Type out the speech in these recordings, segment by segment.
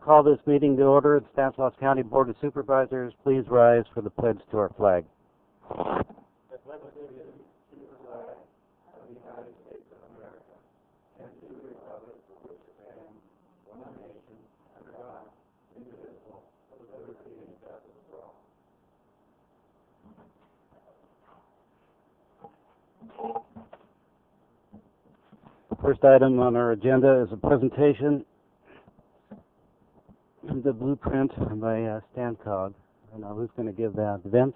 call this meeting to order. The Stanislaus County Board of Supervisors, please rise for the pledge to our flag. The first item on our agenda is a presentation of the blueprint by Stan Cog. I don't know who's going to give that. Vince?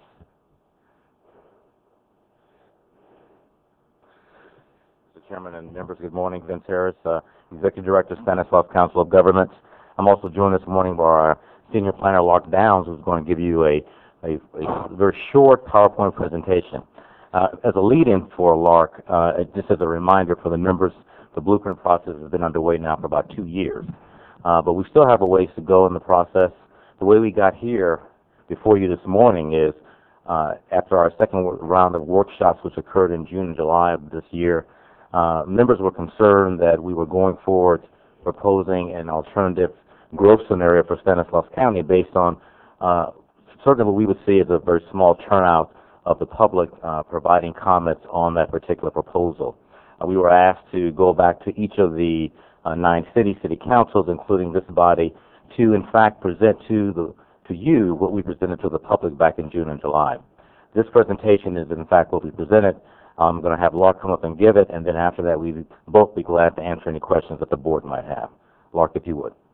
Mr. Chairman and members, good morning. Vince Harris, Executive Director, Stanislaus Council of Governments. I'm also joined this morning by our Senior Planner, Lark Downs, who's going to give you a very short PowerPoint presentation. As a lead-in for Lark, just as a reminder for the members, the blueprint process has been underway now for about 2 years. But we still have a ways to go in the process. The way we got here before you this morning is after our second round of workshops, which occurred in June and July of this year, members were concerned that we were going forward proposing an alternative growth scenario for Stanislaus County based on certainly what we would see as a very small turnout of the public providing comments on that particular proposal. We were asked to go back to each of the 9 city councils, including this body, to in fact present to you what we presented to the public back in June and July. This presentation is in fact what we presented. I'm going to have Lark come up and give it, and then after that we'd both be glad to answer any questions that the board might have. Lark, if you would.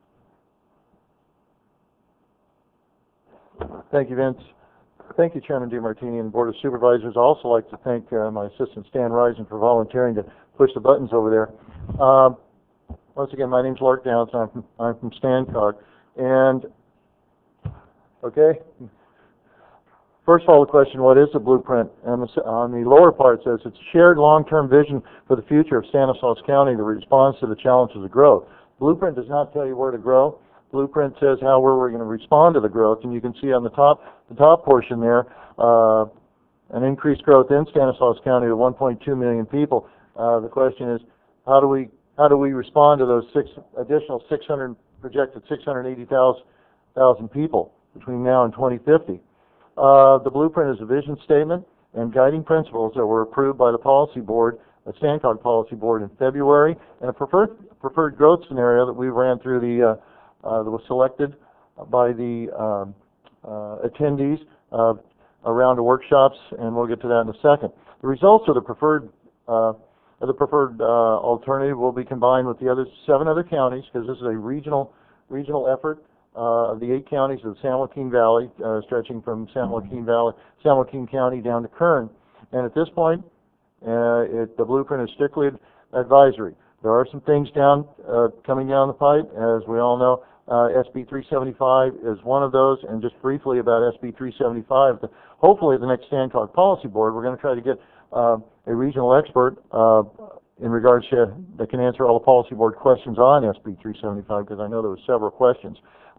Thank you, Vince. Thank you, Chairman DeMartini and the Board of Supervisors. I'd also like to thank my assistant, Stan Risen, for volunteering to push the buttons over there. Once again, my name's Lark Downs. I'm from StanCog. And, okay, first of all, the question, what is the blueprint? And on the lower part it says, it's a shared long-term vision for the future of Stanislaus County that responds to the challenges of growth. Blueprint does not tell you where to grow. Blueprint says how we're going to respond to the growth, and you can see on the top portion there, an increased growth in Stanislaus County to 1.2 million people. The question is, how do we respond to those additional projected 680,000 people between now and 2050? The blueprint is a vision statement and guiding principles that were approved by the policy board, the StanCog policy board, in February, and a preferred growth scenario that we ran through that was selected by the attendees around the workshops, and we'll get to that in a second. The results of the preferred alternative will be combined with the other 7 other counties, because this is a regional effort of the 8 counties of the San Joaquin Valley, stretching from San Joaquin County down to Kern. And at this point, the blueprint is strictly advisory. There are some things coming down the pipe, as we all know. SB 375 is one of those, and just briefly about SB 375, hopefully at the next StanCog policy board, we're going to try to get a regional expert in regards to that can answer all the policy board questions on SB 375, because I know there were several questions.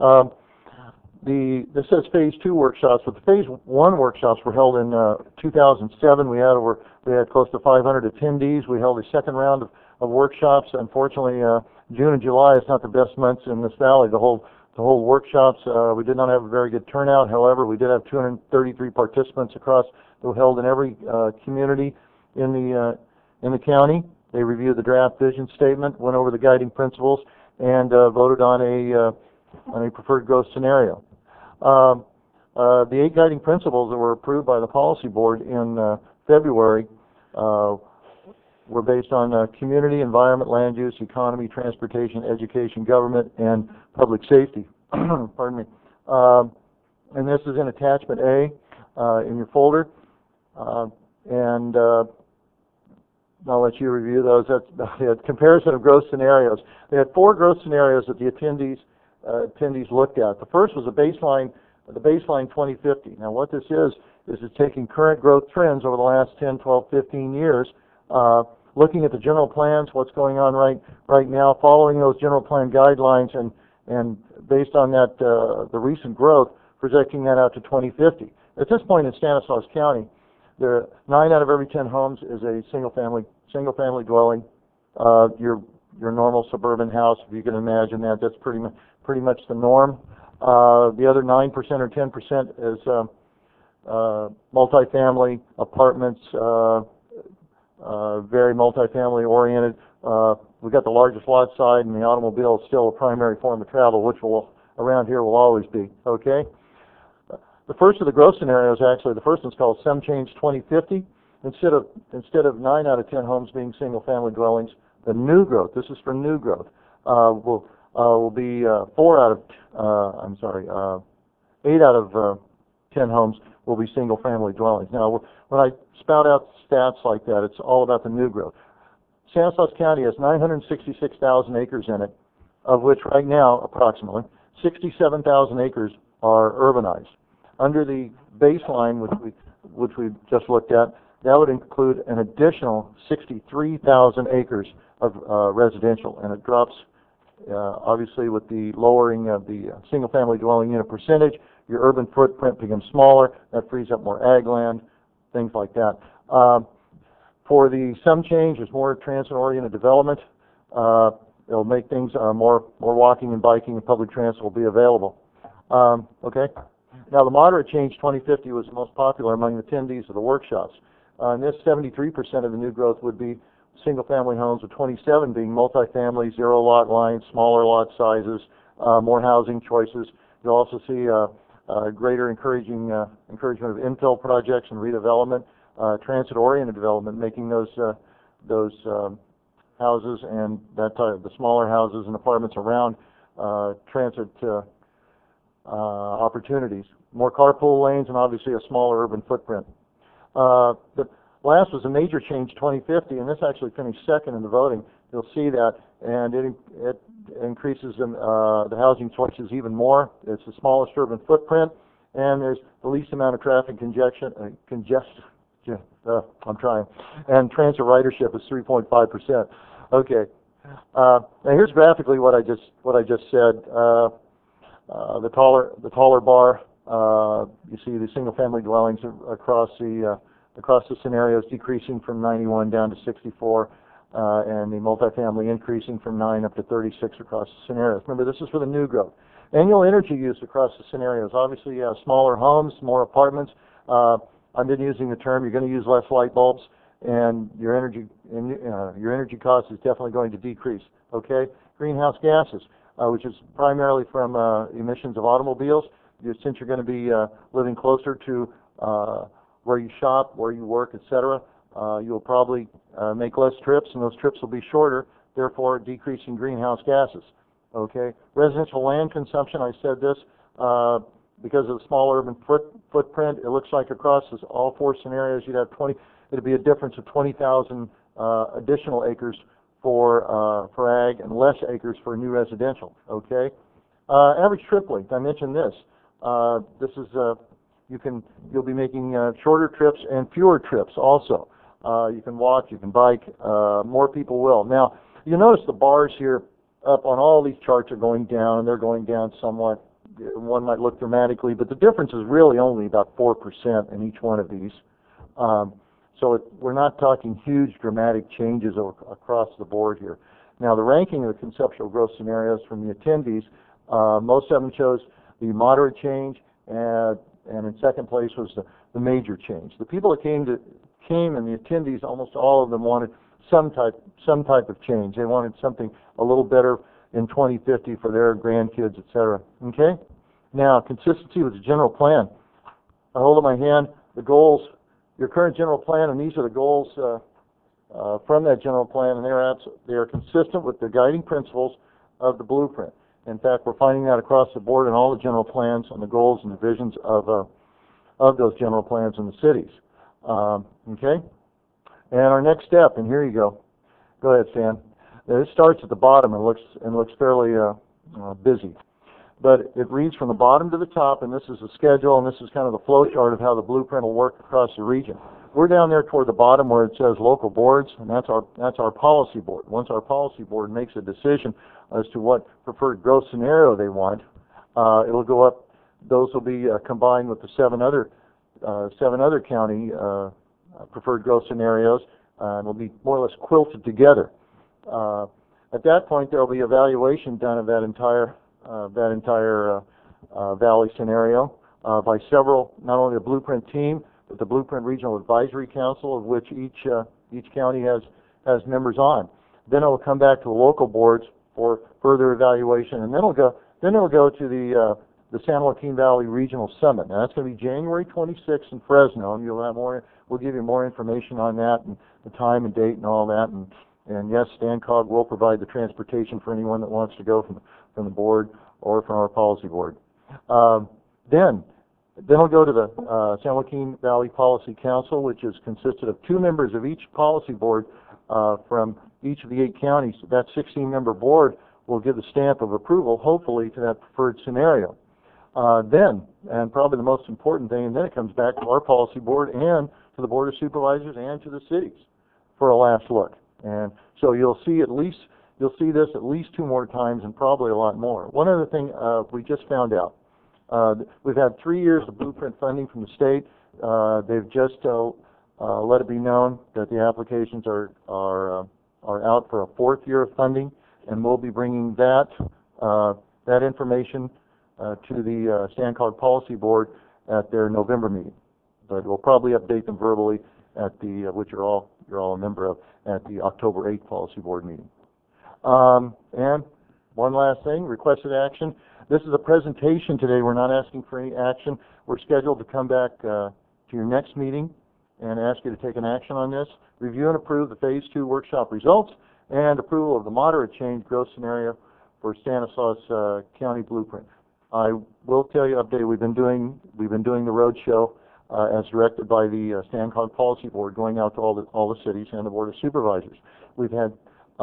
This says phase 2 workshops, but the phase 1 workshops were held in 2007. We had close to 500 attendees. We held a second round of workshops. Unfortunately, June and July is not the best months in this valley to hold workshops. We did not have a very good turnout. However, we did have 233 participants across, who held in every community in the county. They reviewed the draft vision statement, went over the guiding principles, and voted on a preferred growth scenario. The 8 guiding principles that were approved by the policy board in February were based on community, environment, land use, economy, transportation, education, government, and public safety. Pardon me. And this is in attachment A in your folder. And I'll let you review those. That's a comparison of growth scenarios. They had 4 growth scenarios that the attendees looked at. The first was the baseline 2050. Now what this is it's taking current growth trends over the last 10, 12, 15 years, looking at the general plans, what's going on right now, following those general plan guidelines, and based on that, the recent growth, projecting that out to 2050. At this point in Stanislaus County, 9 out of every 10 homes is a single family dwelling. Your your normal suburban house, if you can imagine that. That's pretty much the norm. The other 9% or 10% is multifamily apartments, very multifamily oriented. We've got the largest lot size, and the automobile is still a primary form of travel, which will around here will always be. Okay. The first of the growth scenarios, actually, the first one's called Some Change 2050. Instead of 9 out of 10 homes being single-family dwellings, the new growth, this is for new growth, will be 8 out of 10 homes will be single-family dwellings. Now, when I spout out stats like that, it's all about the new growth. Stanislaus County has 966,000 acres in it, of which right now, approximately, 67,000 acres are urbanized. Under the baseline, which we just looked at, that would include an additional 63,000 acres of residential, and it drops, obviously, with the lowering of the single-family dwelling unit percentage. Your urban footprint becomes smaller. That frees up more ag land, things like that. For the Some Change, there's more transit-oriented development. It'll make things more walking and biking, and public transit will be available. Okay. Now, the Moderate Change 2050 was the most popular among the attendees of the workshops. And this 73% of the new growth would be single-family homes, with 27 being multifamily, zero lot lines, smaller lot sizes, more housing choices. You'll also see greater encouragement of infill projects and redevelopment, transit-oriented development, making those houses and that type, the smaller houses and apartments around transit opportunities. More carpool lanes, and obviously a smaller urban footprint. The last was a Major Change 2050, and this actually finished second in the voting. You'll see that, and it increases the housing choices even more. It's the smallest urban footprint, and there's the least amount of traffic congestion. I'm trying. And transit ridership is 3.5%. Okay. Now here's graphically what I just said. The taller bar. You see the single-family dwellings across the scenarios decreasing from 91 down to 64, and the multifamily increasing from 9 up to 36 across the scenarios. Remember, this is for the new growth. Annual energy use across the scenarios. Obviously, smaller homes, more apartments. I've been using the term you're going to use less light bulbs, and your energy cost is definitely going to decrease. Okay. Greenhouse gases, which is primarily from emissions of automobiles. Since you're going to be living closer to where you shop, where you work, etc., you'll probably make less trips, and those trips will be shorter, therefore decreasing greenhouse gases. Okay. Residential land consumption, I said this, because of the small urban footprint, it looks like across all four scenarios you'd have it'd be a difference of 20,000 additional acres for ag and less acres for new residential. Okay. Average trip length, I mentioned this. This is you'll be making shorter trips and fewer trips also. You can walk, you can bike, more people will. Now, you notice the bars here up on all these charts are going down, and they're going down somewhat. One might look dramatically, but the difference is really only about 4% in each one of these. So we're not talking huge dramatic changes across the board here. Now, the ranking of the conceptual growth scenarios from the attendees, most of them chose the moderate change, and in second place was the major change. The people that came and the attendees, almost all of them wanted some type of change. They wanted something a little better in 2050 for their grandkids, etc. Okay? Now, consistency with the general plan. I hold in my hand the goals, your current general plan, and these are the goals from that general plan, and they are consistent with the guiding principles of the blueprint. In fact, we're finding that across the board in all the general plans and the goals and the visions of those general plans in the cities. Okay? And our next step, and here you go. Go ahead, Stan. This starts at the bottom and looks fairly busy. But it reads from the bottom to the top, and this is the schedule, and this is kind of the flow chart of how the blueprint will work across the region. We're down there toward the bottom where it says local boards, and that's our policy board. Once our policy board makes a decision as to what preferred growth scenario they want, it'll go up. Those will be combined with the seven other county preferred growth scenarios, and will be more or less quilted together. At that point, there will be evaluation done of that entire valley scenario by several, not only the Blueprint team, but the Blueprint Regional Advisory Council, of which each county has members on. Then it will come back to the local boards for further evaluation, and then it'll go to the San Joaquin Valley Regional Summit. Now that's going to be January 26th in Fresno, and we'll give you more information on that and the time and date and all that. And yes, StanCog will provide the transportation for anyone that wants to go from the board or from our policy board. Then we'll go to the San Joaquin Valley Policy Council, which is consisted of 2 members of each policy board from each of the 8 counties. That 16-member board will give the stamp of approval, hopefully, to that preferred scenario. Then, and probably the most important thing, and then it comes back to our policy board and to the Board of Supervisors and to the cities for a last look. And so you'll see this at least 2 more times and probably a lot more. One other thing we just found out. We've had 3 years of Blueprint funding from the state. They've just let it be known that the applications are out for a 4th year of funding, and we'll be bringing that information to the StanCog Policy Board at their November meeting. But we'll probably update them verbally at the which you're all a member of at the October 8th Policy Board meeting. And one last thing, requested action. This is a presentation today. We're not asking for any action. We're scheduled to come back to your next meeting and ask you to take an action on this. Review and approve the Phase 2 workshop results and approval of the moderate change growth scenario for Stanislaus County Blueprint. I will tell you, update. We've been doing the road show as directed by the StanCog Policy Board, going out to all the cities and the Board of Supervisors. We've had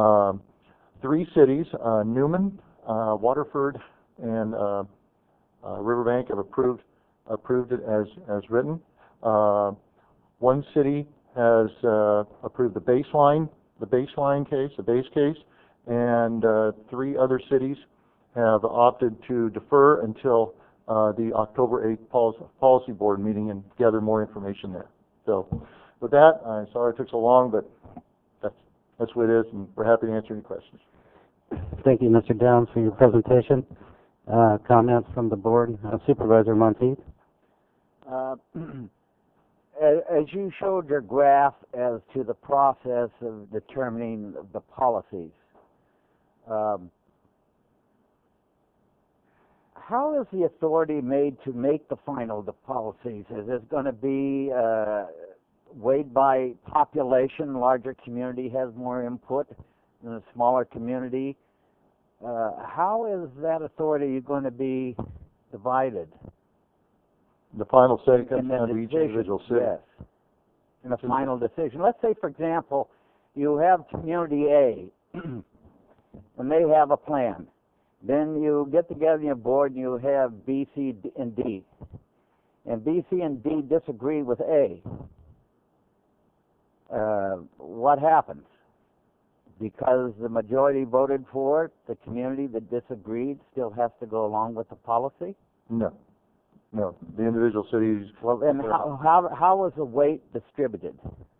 3 cities: Newman, Waterford, and Riverbank have approved it as written. 1 city has approved the base case, and 3 other cities have opted to defer until the October 8th Policy Board meeting and gather more information there. So with that, I'm sorry it took so long, but that's what it is, and we're happy to answer any questions. Thank you, Mr. Downs, for your presentation. Comments from the board. Supervisor Monteith. As you showed your graph as to the process of determining the policies, how is the authority made to make the final policies? Is it going to be weighed by population? Larger community has more input than a smaller community. How is that authority going to be divided? The final say comes down to each individual city. Yes, in a final decision. Let's say, for example, you have community A, and they have a plan. Then you get together in your board and you have B, C, and D. And B, C, and D disagree with A. What happens? Because the majority voted for it, the community that disagreed still has to go along with the policy? No. The individual cities. Well, then how is the weight distributed?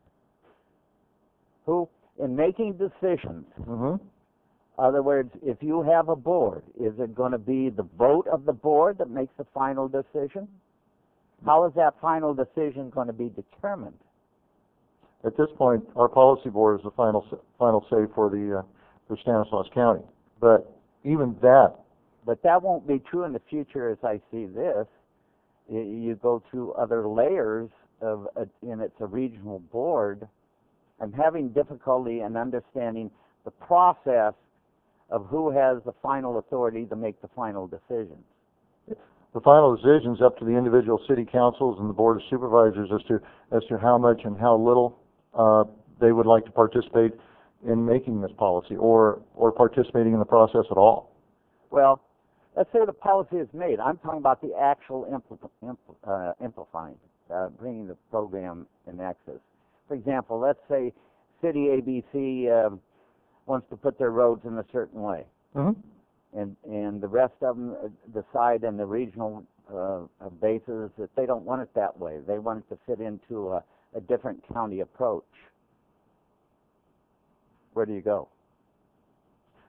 Who, in making decisions, in other words, if you have a board, is it going to be the vote of the board that makes the final decision? How is that final decision going to be determined? At this point, our policy board is the final say for Stanislaus County. But even that. But that won't be true in the future as I see this. You go through other layers and it's a regional board. I'm having difficulty in understanding the process of who has the final authority to make the final decisions. The final decision is up to the individual city councils and the Board of Supervisors as to how much and how little they would like to participate in making this policy or participating in the process at all. Well, let's say the policy is made. I'm talking about the actual amplifying, bringing the program in access. For example, let's say City ABC wants to put their roads in a certain way, and the rest of them decide in the regional basis that they don't want it that way. They want it to fit into a different county approach. Where do you go?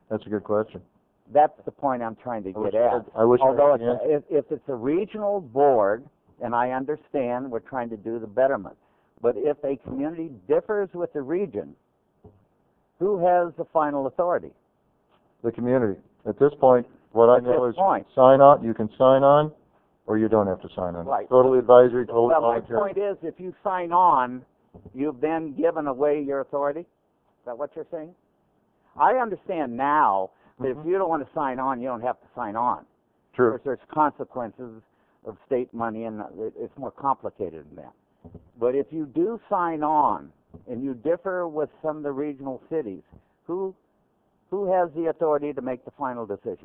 That's a good question. That's the point I'm trying to get at. I wish I Although had the answer. if it's a regional board, and I understand we're trying to do the betterment, but if a community differs with the region, who has the final authority? The community. At this point, what I At know this is point. you can sign on, or you don't have to sign on. Right. Totally advisory, totally Well, my voluntary. point is, if you sign on, you've then given away your authority? Is that what you're saying? I understand now that if you don't want to sign on, you don't have to sign on. True. Because there's consequences of state money, and it's more complicated than that. But if you do sign on, and you differ with some of the regional cities, who has the authority to make the final decision?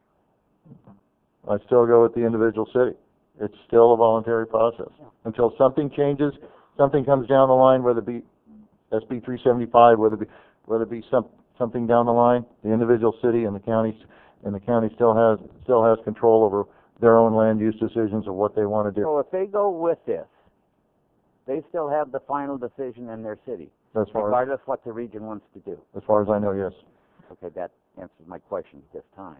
I still go with the individual city. It's still a voluntary process. Yeah. Until something changes, something comes down the line, whether it be SB 375, whether it be something down the line, the individual city and the county still has control over their own land use decisions of what they want to do. So if they go with this, they still have the final decision in their city, As far regardless what the region wants to do. as I know, yes. Okay, that answers my question at this time.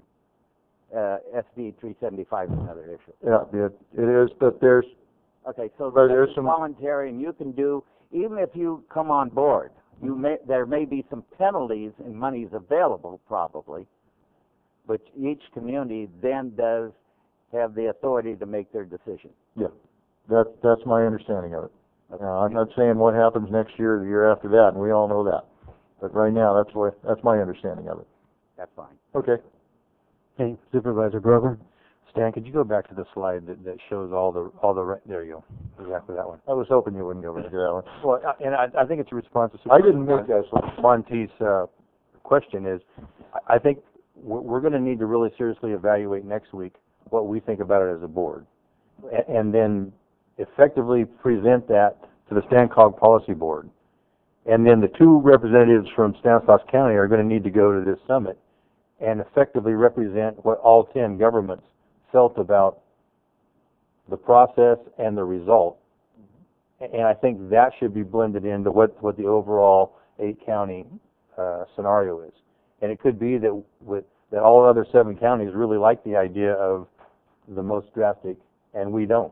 SB 375 is another issue. Yeah, it is, but there's Okay, so But this there's is some- voluntary, and you can do, even if you come on board, there may be some penalties and monies available probably, but each community then does have the authority to make their decision. yeah, that's my understanding of it. I'm not saying what happens next year or the year after that, and we all know that. But right now, that's my understanding of it. That's fine. Okay. Okay, Supervisor Grover? Stan, could you go back to the slide that shows all the there you go, exactly that one. I was hoping you wouldn't go back to that one. Well, and I think it's a response to I didn't make that slide. Monty's question is, I think we're going to need to really seriously evaluate next week what we think about it as a board, and then effectively present that to the Stancog Policy Board. And then the two representatives from Stanislaus County are going to need to go to this summit and effectively represent what all 10 governments felt about the process and the result. And I think that should be blended into what the overall 8-county scenario is. And it could be that all other 7 counties really like the idea of the most drastic, and we don't.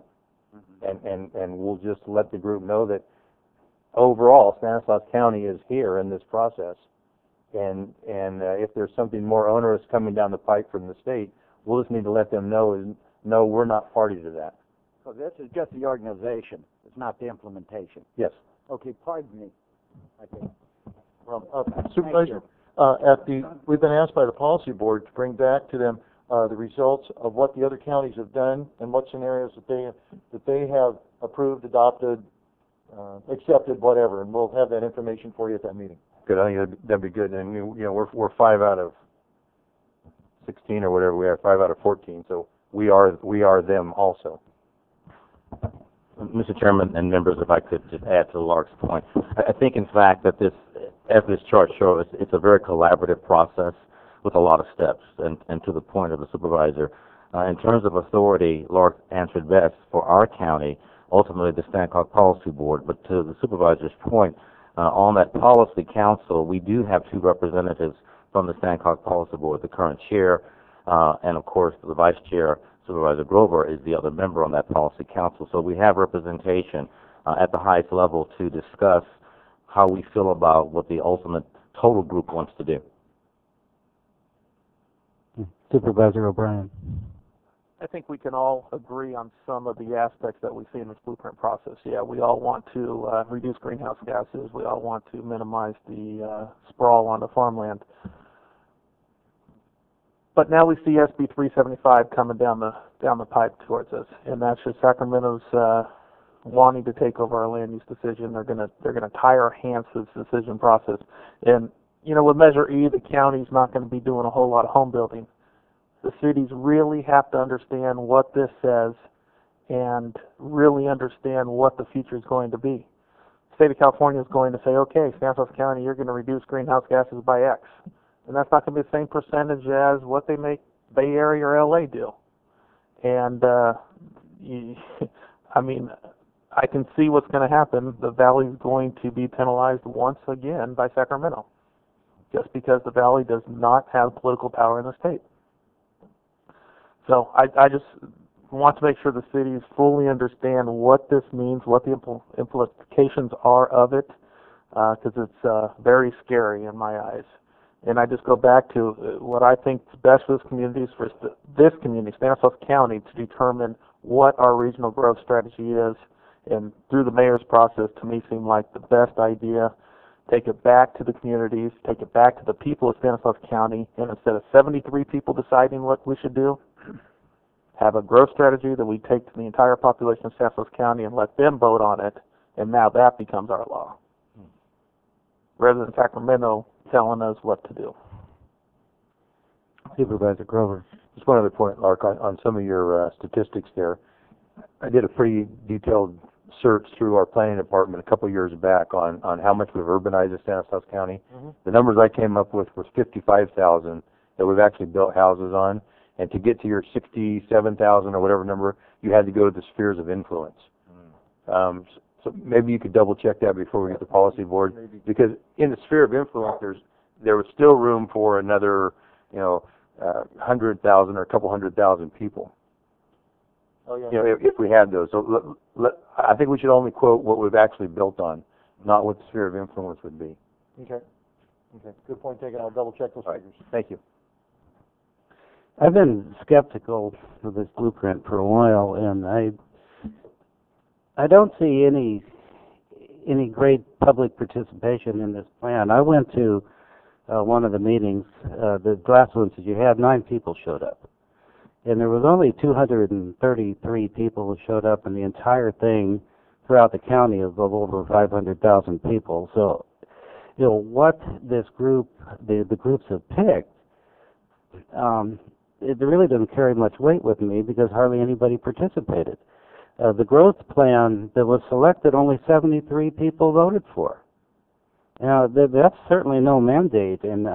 And we'll just let the group know that overall Stanislaus County is here in this process. And if there's something more onerous coming down the pipe from the state, we'll just need to let them know, no, we're not party to that. So this is just the organization. It's not the implementation. Yes. Okay, pardon me. Okay. Well, Supervisor, we've been asked by the Policy Board to bring back to them the results of what the other counties have done and what scenarios that they have approved, adopted, accepted, whatever, and we'll have that information for you at that meeting. Good. I think that'd be good. And we're 5 out of 16 or whatever we are, 5 out of 14. So we are them also. Mr. Chairman and members, if I could just add to Lark's point, I think in fact that as this chart shows, it's a very collaborative process with a lot of steps. And to the point of the supervisor, in terms of authority, Lark answered best for our county, ultimately the Stancog Policy Board. But to the supervisor's point, on that policy council, we do have 2 representatives from the Stancog Policy Board, the current chair, and of course the vice chair, Supervisor Grover, is the other member on that policy council. So we have representation at the highest level to discuss how we feel about what the ultimate total group wants to do. Supervisor O'Brien? I think we can all agree on some of the aspects that we see in this blueprint process. Yeah, we all want to reduce greenhouse gases. We all want to minimize the sprawl on the farmland. But now we see SB 375 coming down the pipe towards us, and that's just Sacramento's wanting to take over our land use decision. They're gonna tie our hands to this decision process. And with Measure E, the county's not going to be doing a whole lot of home building. The cities really have to understand what this says and really understand what the future is going to be. The state of California is going to say, okay, Stanislaus County, you're going to reduce greenhouse gases by X. And that's not going to be the same percentage as what they make Bay Area or LA do. And, I can see what's going to happen. The valley is going to be penalized once again by Sacramento. just because the Valley does not have political power in the state. So I just want to make sure the cities fully understand what this means, what the implications are of it, because it's very scary in my eyes. And I just go back to what I think is best for this community is for this community, Stanislaus County, to determine what our regional growth strategy is. And through the mayor's process, to me, seemed like the best idea. Take it back to the communities, take it back to the people of Stanislaus County, and instead of 73 people deciding what we should do, have a growth strategy that we take to the entire population of Stanislaus County and let them vote on it, and now that becomes our law. Rather than Sacramento telling us what to do. Supervisor Grover. Just one other point, Lark, on some of your statistics there. I did a pretty detailed search through our planning department a couple years back on how much we've urbanized in Stanislaus County. The numbers I came up with was 55,000 that we've actually built houses on, and to get to your 67,000 or whatever number, you had to go to the spheres of influence. So maybe you could double check that before we get the policy board, because in the sphere of influence, there was still room for another, 100,000 or a couple 100,000 people. Oh, yeah. If we had those. So I think we should only quote what we've actually built on, not what the sphere of influence would be. Okay. Good point taken. I'll double check those figures. Thank you. I've been skeptical of this blueprint for a while, and I don't see any great public participation in this plan. I went to one of the meetings, the last ones that you had, 9 people showed up. And there was only 233 people who showed up in the entire thing throughout the county of over 500,000 people. So, what this group, the groups have picked, it really doesn't carry much weight with me because hardly anybody participated. The growth plan that was selected, only 73 people voted for. Now, that's certainly no mandate, and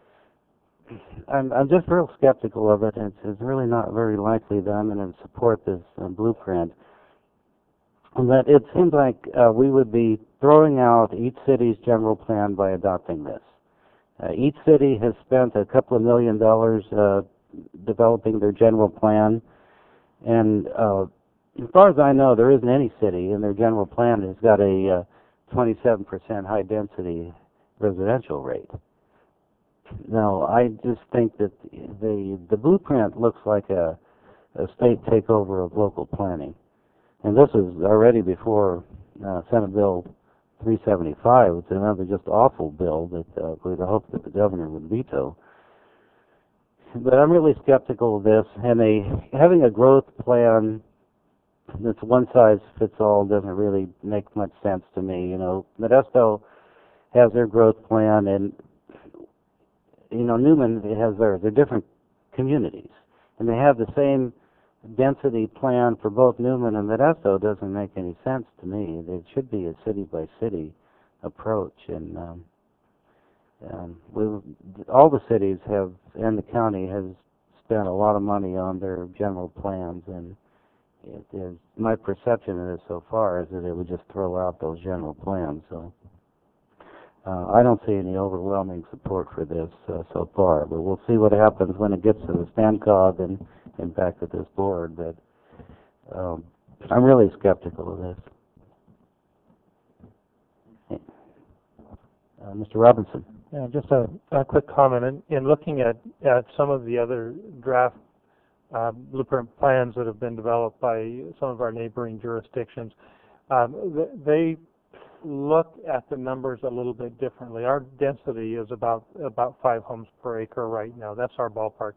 I'm just real skeptical of it. It's really not very likely that I'm going to support this blueprint. But it seems like we would be throwing out each city's general plan by adopting this. Each city has spent a couple of $1 million developing their general plan, and as far as I know, there isn't any city in their general plan that's got a 27% high density residential rate. Now, I just think that the blueprint looks like a state takeover of local planning. And this is already before Senate Bill 375. It's another just awful bill that we'd hope that the governor would veto. But I'm really skeptical of this, and having a growth plan that's one size fits all doesn't really make much sense to me. Modesto has their growth plan, and Newman has theirs. They're different communities, and they have the same density plan for both Newman and Modesto. Doesn't make any sense to me. It should be a city by city approach, and all the cities have, and the county has spent a lot of money on their general plans, and my perception of this so far is that it would just throw out those general plans. So I don't see any overwhelming support for this so far, but we'll see what happens when it gets to the StanCog and back to this board. But I'm really skeptical of this. Mr. Robinson. Yeah, just a quick comment. In looking at some of the other draft blueprint plans that have been developed by some of our neighboring jurisdictions, they look at the numbers a little bit differently. Our density is about 5 homes per acre right now. That's our ballpark.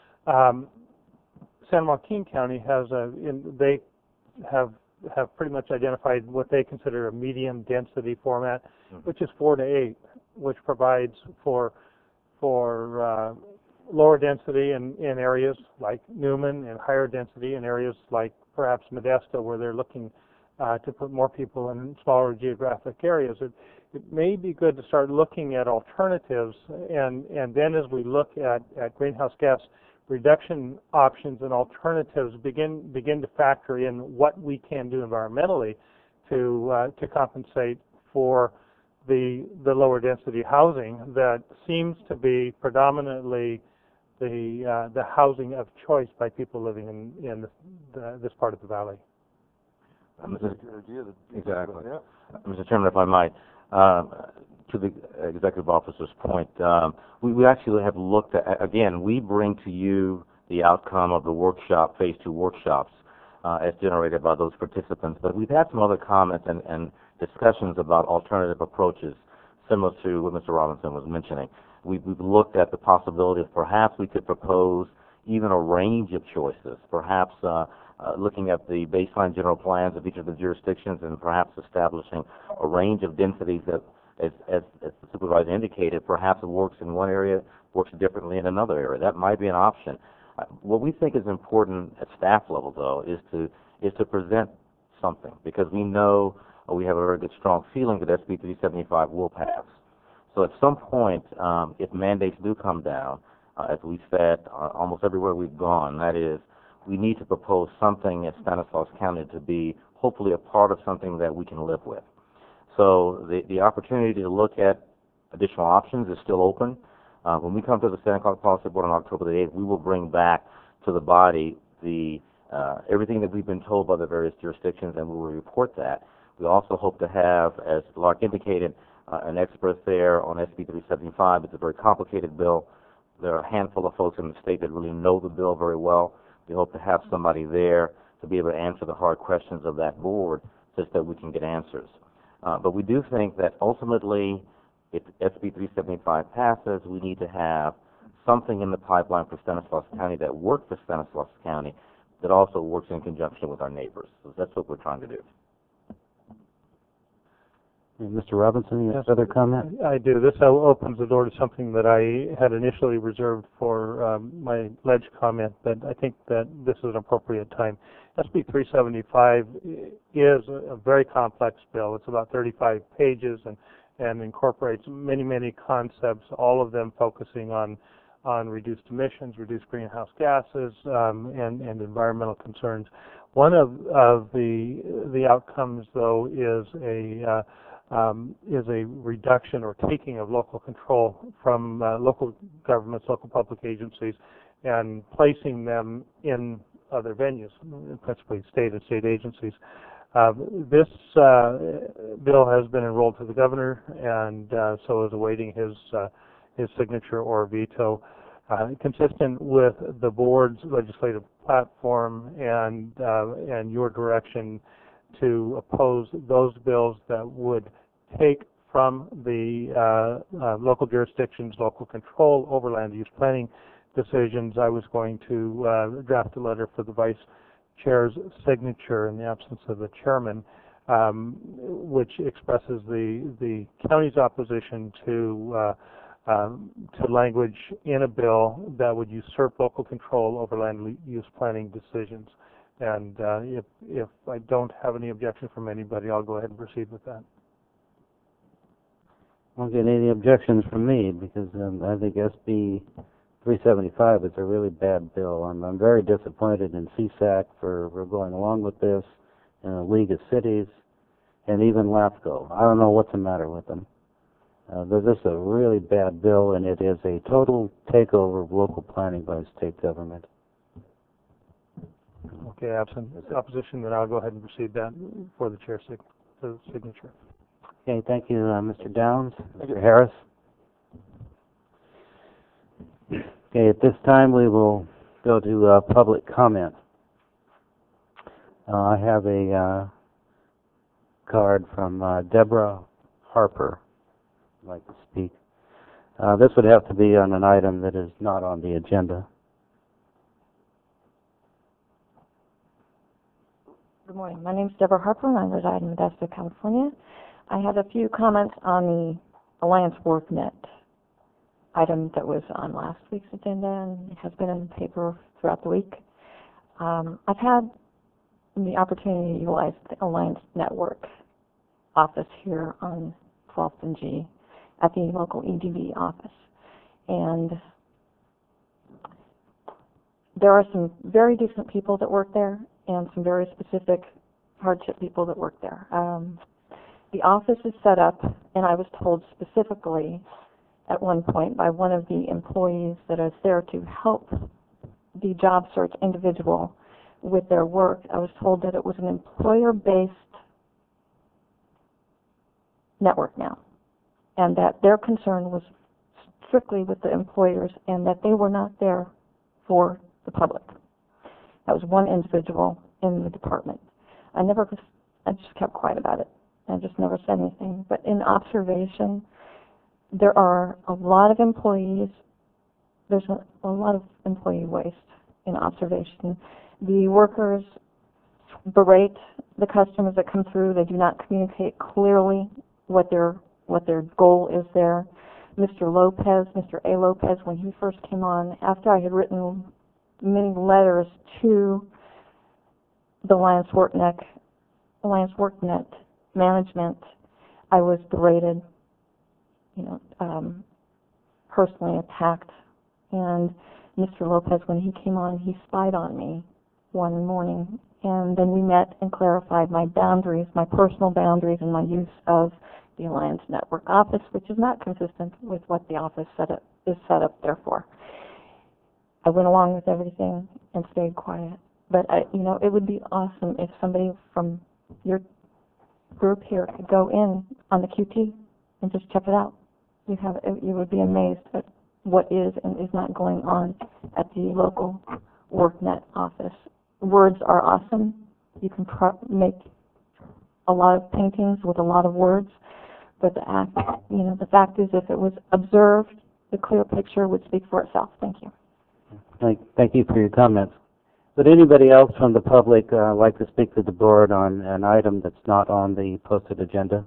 San Joaquin County they have pretty much identified what they consider a medium density format, which is 4 to 8, which provides for lower density in areas like Newman and higher density in areas like perhaps Modesto, where they're looking to put more people in smaller geographic areas. It may be good to start looking at alternatives, and then as we look at greenhouse gas reduction options and alternatives, begin to factor in what we can do environmentally to compensate for the lower density housing that seems to be predominantly the housing of choice by people living in this part of the valley. Exactly. Yeah. Mr. Chairman, if I might, to the executive officer's point, we actually have looked at, again, we bring to you the outcome of the workshop, phase 2 workshops, as generated by those participants. But we've had some other comments and discussions about alternative approaches, similar to what Mr. Robinson was mentioning. We've looked at the possibility of perhaps we could propose even a range of choices, perhaps looking at the baseline general plans of each of the jurisdictions and perhaps establishing a range of densities that, as the supervisor indicated, perhaps it works in one area, works differently in another area. That might be an option. What we think is important at staff level, though, is to present something, because we know we have a very good, strong feeling that SB 375 will pass. So at some point, if mandates do come down, as we've said almost everywhere we've gone, that is, we need to propose something at Stanislaus County to be hopefully a part of something that we can live with. So the opportunity to look at additional options is still open. When we come to the Santa Claus Policy Board on October the 8th, we will bring back to the body everything that we've been told by the various jurisdictions, and we will report that. We also hope to have, as Lark indicated, an expert there on SB 375. It's a very complicated bill. There are a handful of folks in the state that really know the bill very well. We hope to have somebody there to be able to answer the hard questions of that board, just that we can get answers. But we do think that ultimately, if SB 375 passes, we need to have something in the pipeline for Stanislaus County that works for Stanislaus County that also works in conjunction with our neighbors. So that's what we're trying to do. Mr. Robinson, you have other comment? I do. This opens the door to something that I had initially reserved for my ledge comment, but I think that this is an appropriate time. SB 375 is a very complex bill. It's about 35 pages and incorporates many concepts, all of them focusing on reduced emissions, reduced greenhouse gases, and environmental concerns. One of the outcomes, though, is a reduction or taking of local control from local governments, local public agencies, and placing them in other venues, principally state and state agencies. This bill has been enrolled to the governor, and so is awaiting his signature or veto. Consistent with the board's legislative platform and your direction to oppose those bills that would take from the local jurisdictions local control over land use planning decisions, I was going to draft a letter for the vice chair's signature in the absence of the chairman, which expresses the county's opposition to language in a bill that would usurp local control over land use planning decisions. And if I don't have any objection from anybody, I'll go ahead and proceed with that. I won't get any objections from me, because I think SB 375 is a really bad bill. I'm very disappointed in CSAC for going along with this, and the League of Cities, and even LAFCO. I don't know what's the matter with them. This is a really bad bill, and it is a total takeover of local planning by the state government. Okay, absent opposition, then I'll go ahead and proceed that for the chair's signature. Okay, thank you, Mr. Downs. Mr. Harris. Okay, at this time we will go to public comment. I have a card from Deborah Harper. I'd like to speak. This would have to be on an item that is not on the agenda. Good morning. My name is Deborah Harper, and I reside in Modesto, California. I had a few comments on the Alliance WharfNet item that was on last week's agenda and has been in the paper throughout the week. I've had the opportunity to utilize the Alliance Network office here on 12th and G at the local EDB office. And there are some very decent people that work there and some very specific hardship people that work there. the office is set up, and I was told specifically at one point by one of the employees that is there to help the job search individual with their work. I was told that it was an employer-based network now, and that their concern was strictly with the employers and that they were not there for the public. That was one individual in the department. I just kept quiet about it. I just never said anything. But in observation, there are a lot of employees, there's a lot of employee waste in observation. The workers berate the customers that come through. They do not communicate clearly what their goal is there. Mr. A. Lopez, when he first came on, after I had written many letters to the Alliance WorkNet management, I was berated, personally attacked. And Mr. Lopez, when he came on, he spied on me one morning, and then we met and clarified my boundaries, my personal boundaries, and my use of the Alliance Network office, which is not consistent with what the office is set up there for. I went along with everything and stayed quiet. But it would be awesome if somebody from your group here could go in on the QT and just check it out. You would be amazed at what is and is not going on at the local WorkNet office. Words are awesome. You can make a lot of paintings with a lot of words, but the fact is, if it was observed, the clear picture would speak for itself. Thank you. Thank you for your comments. Would anybody else from the public like to speak to the board on an item that's not on the posted agenda?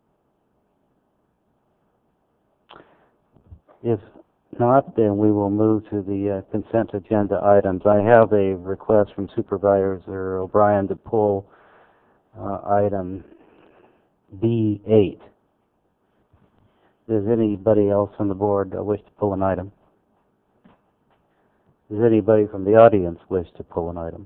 If not, then we will move to the consent agenda items. I have a request from Supervisor O'Brien to pull item B8. Does anybody else on the board wish to pull an item? Does anybody from the audience wish to pull an item?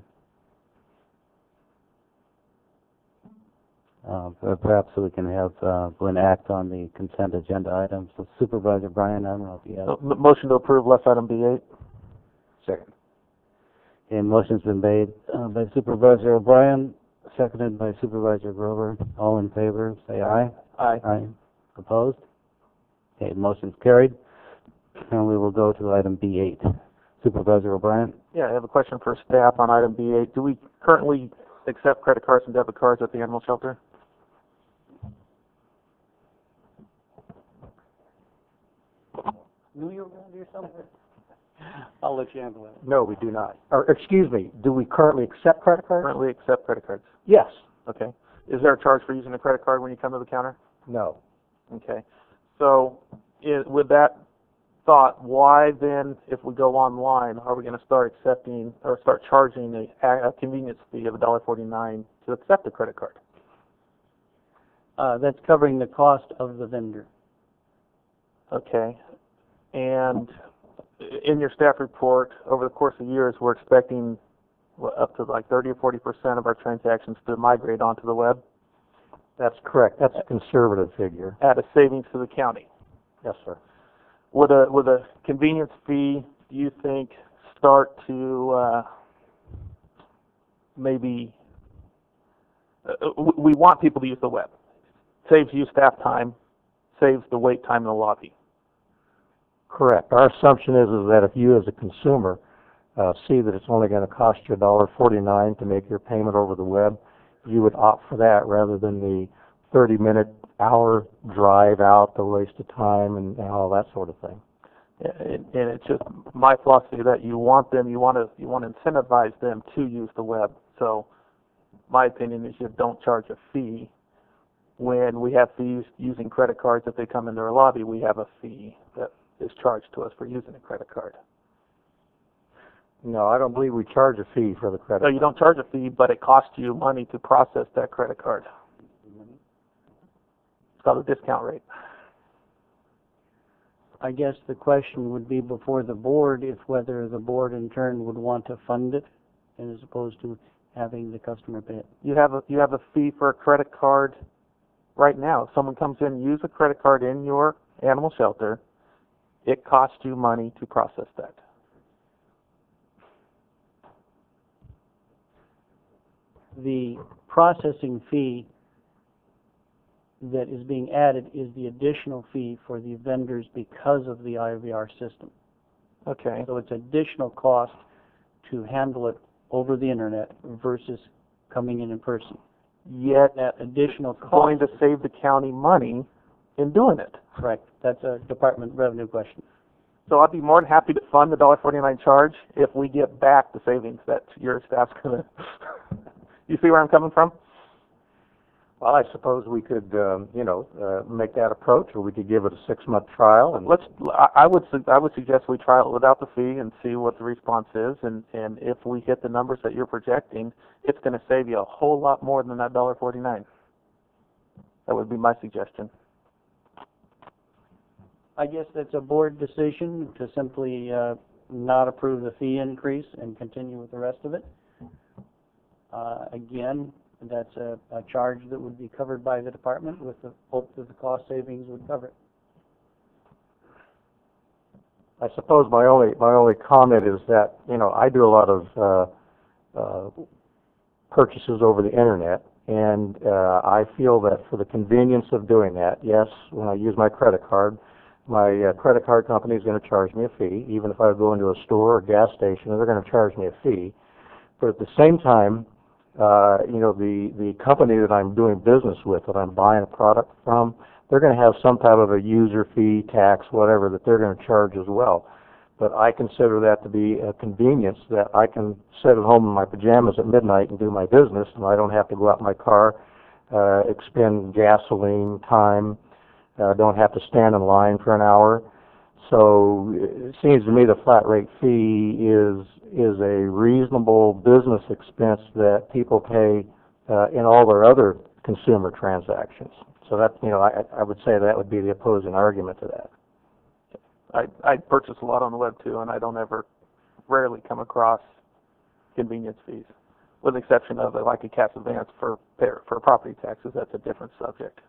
Perhaps we can have Glenn act on the consent agenda items. So Supervisor Bryan, I don't know if you have... Motion to approve left item B8. Second. Okay, motion's been made by Supervisor O'Brien, seconded by Supervisor Grover. All in favor, say aye. Aye. Aye. Opposed? Okay, motion's carried. And we will go to item B8. Supervisor O'Brien? Yeah, I have a question for staff on item B8. Do we currently accept credit cards and debit cards at the animal shelter? Knew you were going to do something? I'll let you handle it. No, we do not. Or, excuse me, do we currently accept credit cards? Currently accept credit cards. Yes. Okay. Is there a charge for using a credit card when you come to the counter? No. Okay. So, with that thought, why then, if we go online, are we going to start accepting or start charging a convenience fee of $1.49 to accept a credit card? That's covering the cost of the vendor. Okay. And in your staff report, over the course of years, we're expecting up to like 30 or 40% of our transactions to migrate onto the web. That's correct. That's a conservative figure. At a savings to the county. Yes, sir. Would a convenience fee, do you think, start to maybe... we want people to use the web. Saves you staff time, saves the wait time in the lobby. Correct. Our assumption is that if you as a consumer see that it's only going to cost you $1.49 to make your payment over the web, you would opt for that rather than the 30-minute, hour drive out, the waste of time, and all that sort of thing. And it's just my philosophy that you want to incentivize them to use the web. So my opinion is you don't charge a fee. When we have fees using credit cards, if they come into our lobby, we have a fee that is charged to us for using a credit card. No, I don't believe we charge a fee for the credit No, you don't charge a fee, but it costs you money to process that credit card. It's called a discount rate. I guess the question would be before the board if whether the board in turn would want to fund it as opposed to having the customer pay it. You have a fee for a credit card right now, if someone comes in and uses a credit card in your animal shelter, it costs you money to process that. The processing fee that is being added is the additional fee for the vendors because of the IVR system. Okay. So it's additional cost to handle it over the internet versus coming in person. Yet That additional cost. going to save the county money in doing it. Correct. That's a Department of Revenue question. So I'd be more than happy to fund the $1.49 charge if we get back the savings that your staff's going to. You see where I'm coming from? Well, I suppose we could, make that approach, or we could give it a 6-month trial. And I would suggest we try it without the fee and see what the response is, and if we hit the numbers that you're projecting, it's going to save you a whole lot more than that $1.49. That would be my suggestion. I guess that's a board decision to simply not approve the fee increase and continue with the rest of it. Again, that's a charge that would be covered by the department with the hope that the cost savings would cover it. I suppose my only comment is that, I do a lot of purchases over the internet, and I feel that for the convenience of doing that, yes, when I use my credit card company is going to charge me a fee. Even if I go into a store or gas station, they're going to charge me a fee. But at the same time, the company that I'm doing business with, that I'm buying a product from, they're going to have some type of a user fee, tax, whatever, that they're going to charge as well. But I consider that to be a convenience, that I can sit at home in my pajamas at midnight and do my business, and I don't have to go out in my car, expend gasoline, time, don't have to stand in line for an hour. So it seems to me the flat rate fee is a reasonable business expense that people pay in all their other consumer transactions. So that, I would say that would be the opposing argument to that. I purchase a lot on the web too, and I don't rarely come across convenience fees, with the exception of like a cash advance for property taxes. That's a different subject.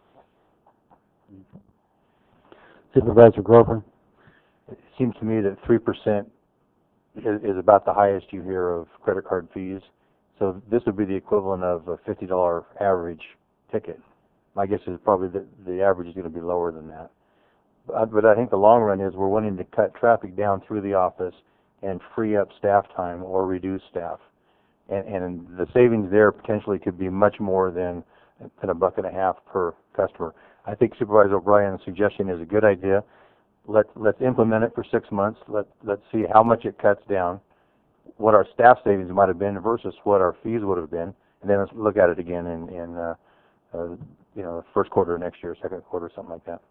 Supervisor Grover? It seems to me that 3% is about the highest you hear of credit card fees. So this would be the equivalent of a $50 average ticket. My guess is probably the average is going to be lower than that. But I think the long run is we're wanting to cut traffic down through the office and free up staff time or reduce staff. And the savings there potentially could be much more than $1.50 per customer. I think Supervisor O'Brien's suggestion is a good idea. Let's implement it for 6 months. Let's see how much it cuts down, what our staff savings might have been versus what our fees would have been, and then let's look at it again in the first quarter of next year, second quarter, something like that.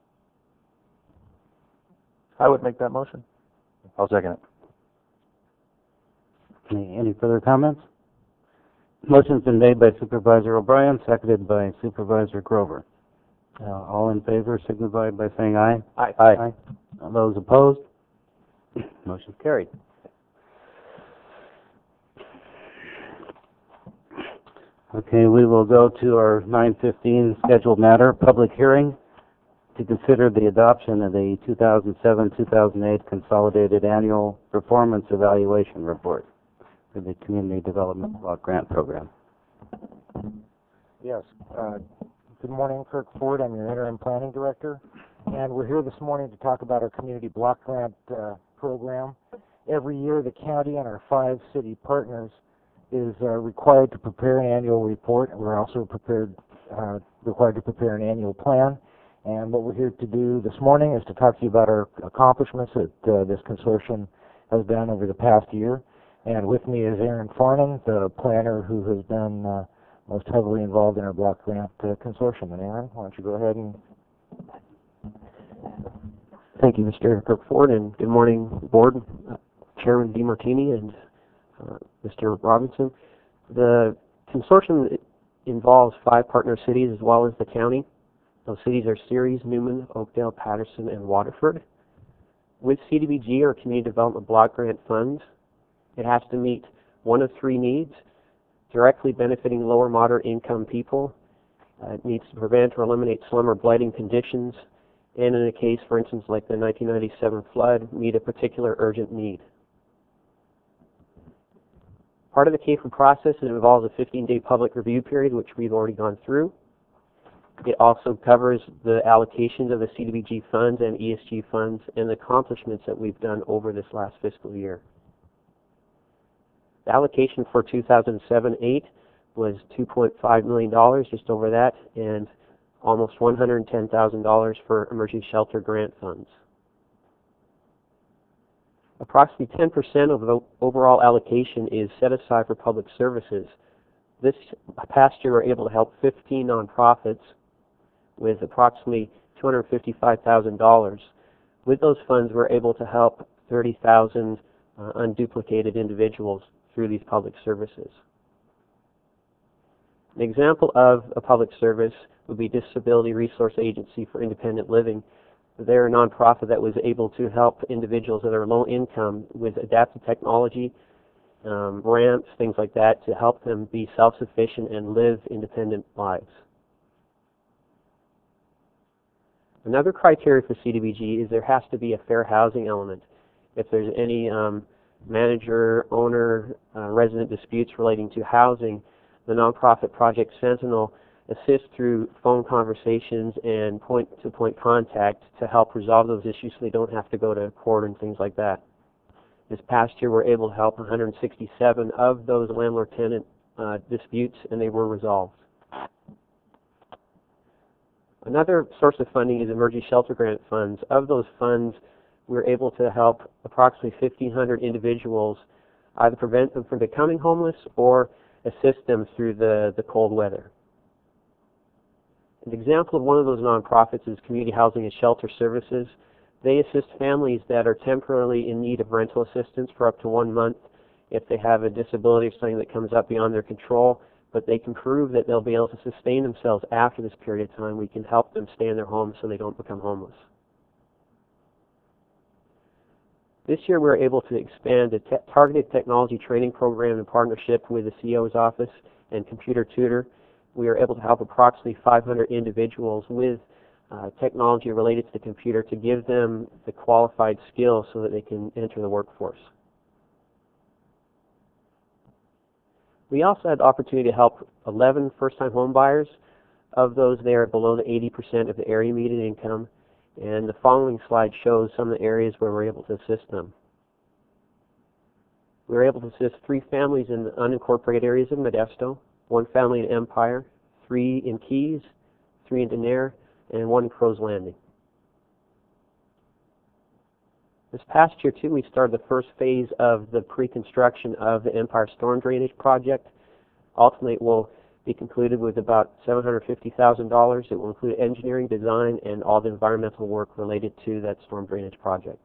I would make that motion. I'll second it. Any further comments? Motion's been made by Supervisor O'Brien, seconded by Supervisor Grover. All in favor signify by saying aye. Aye. Aye. All those opposed? Motion's carried. Okay, we will go to our 9:15 scheduled matter, public hearing to consider the adoption of the 2007-2008 Consolidated Annual Performance Evaluation Report for the Community Development Block Grant Program. Yes. Good morning, Kirk Ford. I'm your Interim Planning Director, and we're here this morning to talk about our Community Block Grant program. Every year, the county and our 5 city partners is required to prepare an annual report, and we're also required to prepare an annual plan. And what we're here to do this morning is to talk to you about our accomplishments that this consortium has done over the past year. And with me is Aaron Farnham, the planner who has been most heavily involved in our block grant consortium. And Aaron, why don't you go ahead and... Thank you, Mr. Kirk Ford, and good morning, Board, Chairman DeMartini and Mr. Robinson. The consortium involves 5 partner cities as well as the county. Those cities are Ceres, Newman, Oakdale, Patterson, and Waterford. With CDBG, or Community Development Block Grant funds, it has to meet one of 3 needs: directly benefiting lower moderate income people, It needs to prevent or eliminate slum or blighting conditions, and in a case, for instance, like the 1997 flood, meet a particular urgent need. Part of the CAFR process involves a 15-day public review period, which we've already gone through. It also covers the allocations of the CDBG funds and ESG funds and the accomplishments that we've done over this last fiscal year. The allocation for 2007-8 was $2.5 million, just over that, and almost $110,000 for emergency shelter grant funds. Approximately 10% of the overall allocation is set aside for public services. This past year, we were able to help 15 nonprofits with approximately $255,000. With those funds, we're able to help 30,000 unduplicated individuals through these public services. An example of a public service would be Disability Resource Agency for Independent Living. They're a nonprofit that was able to help individuals that are low income with adaptive technology, ramps, things like that, to help them be self-sufficient and live independent lives. Another criteria for CDBG is there has to be a fair housing element. If there's any manager, owner, resident disputes relating to housing, the nonprofit Project Sentinel assists through phone conversations and point-to-point contact to help resolve those issues so they don't have to go to court and things like that. This past year, we're able to help 167 of those landlord-tenant disputes, and they were resolved. Another source of funding is emergency shelter grant funds. Of those funds, we're able to help approximately 1,500 individuals either prevent them from becoming homeless or assist them through the cold weather. An example of one of those nonprofits is Community Housing and Shelter Services. They assist families that are temporarily in need of rental assistance for up to 1 month if they have a disability or something that comes up beyond their control, but they can prove that they'll be able to sustain themselves after this period of time. We can help them stay in their homes so they don't become homeless. This year we were able to expand a targeted technology training program in partnership with the CEO's office and Computer Tutor. We were able to help approximately 500 individuals with technology related to the computer to give them the qualified skills so that they can enter the workforce. We also had the opportunity to help 11 first-time home buyers. Of those, they are below the 80% of the area median income, and the following slide shows some of the areas where we're able to assist them. We were able to assist 3 families in the unincorporated areas of Modesto, 1 family in Empire, 3 in Keys, 3 in Denair, and 1 in Crow's Landing. This past year, too, we started the first phase of the pre-construction of the Empire Storm Drainage Project. Ultimately, it will be concluded with about $750,000. It will include engineering, design, and all the environmental work related to that storm drainage project.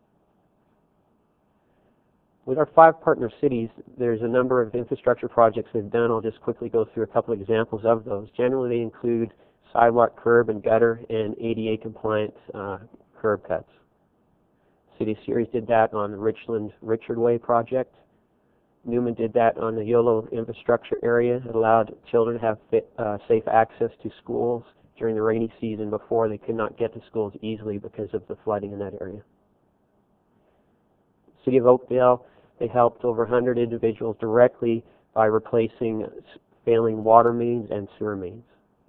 With our 5 partner cities, there's a number of infrastructure projects they've done. I'll just quickly go through a couple of examples of those. Generally, they include sidewalk, curb, and gutter, and ADA-compliant curb cuts. City of Ceres did that on the Richland Richard Way project. Newman did that on the YOLO infrastructure area. It allowed children to have safe access to schools during the rainy season before they could not get to schools easily because of the flooding in that area. City of Oakdale, they helped over 100 individuals directly by replacing failing water mains and sewer mains.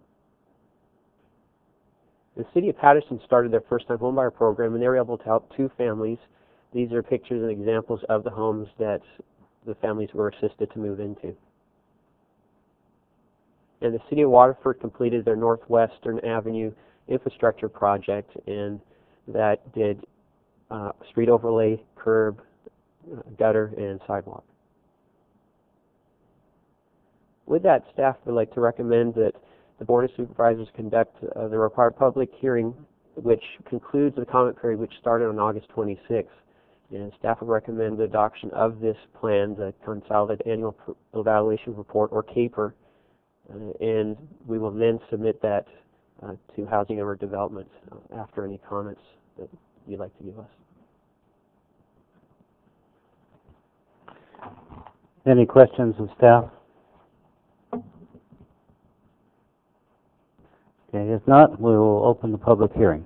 The City of Patterson started their first-time homebuyer program, and they were able to help 2 families. These are pictures and examples of the homes that the families were assisted to move into. And the City of Waterford completed their Northwestern Avenue infrastructure project, and that did street overlay, curb, gutter, and sidewalk. With that, staff would like to recommend that the Board of Supervisors conduct the required public hearing, which concludes the comment period, which started on August 26th. And staff would recommend the adoption of this plan, the Consolidated Annual Evaluation Report, or CAPER, and we will then submit that to Housing and Urban Development after any comments that you'd like to give us. Any questions of staff? not, we will open the public hearing.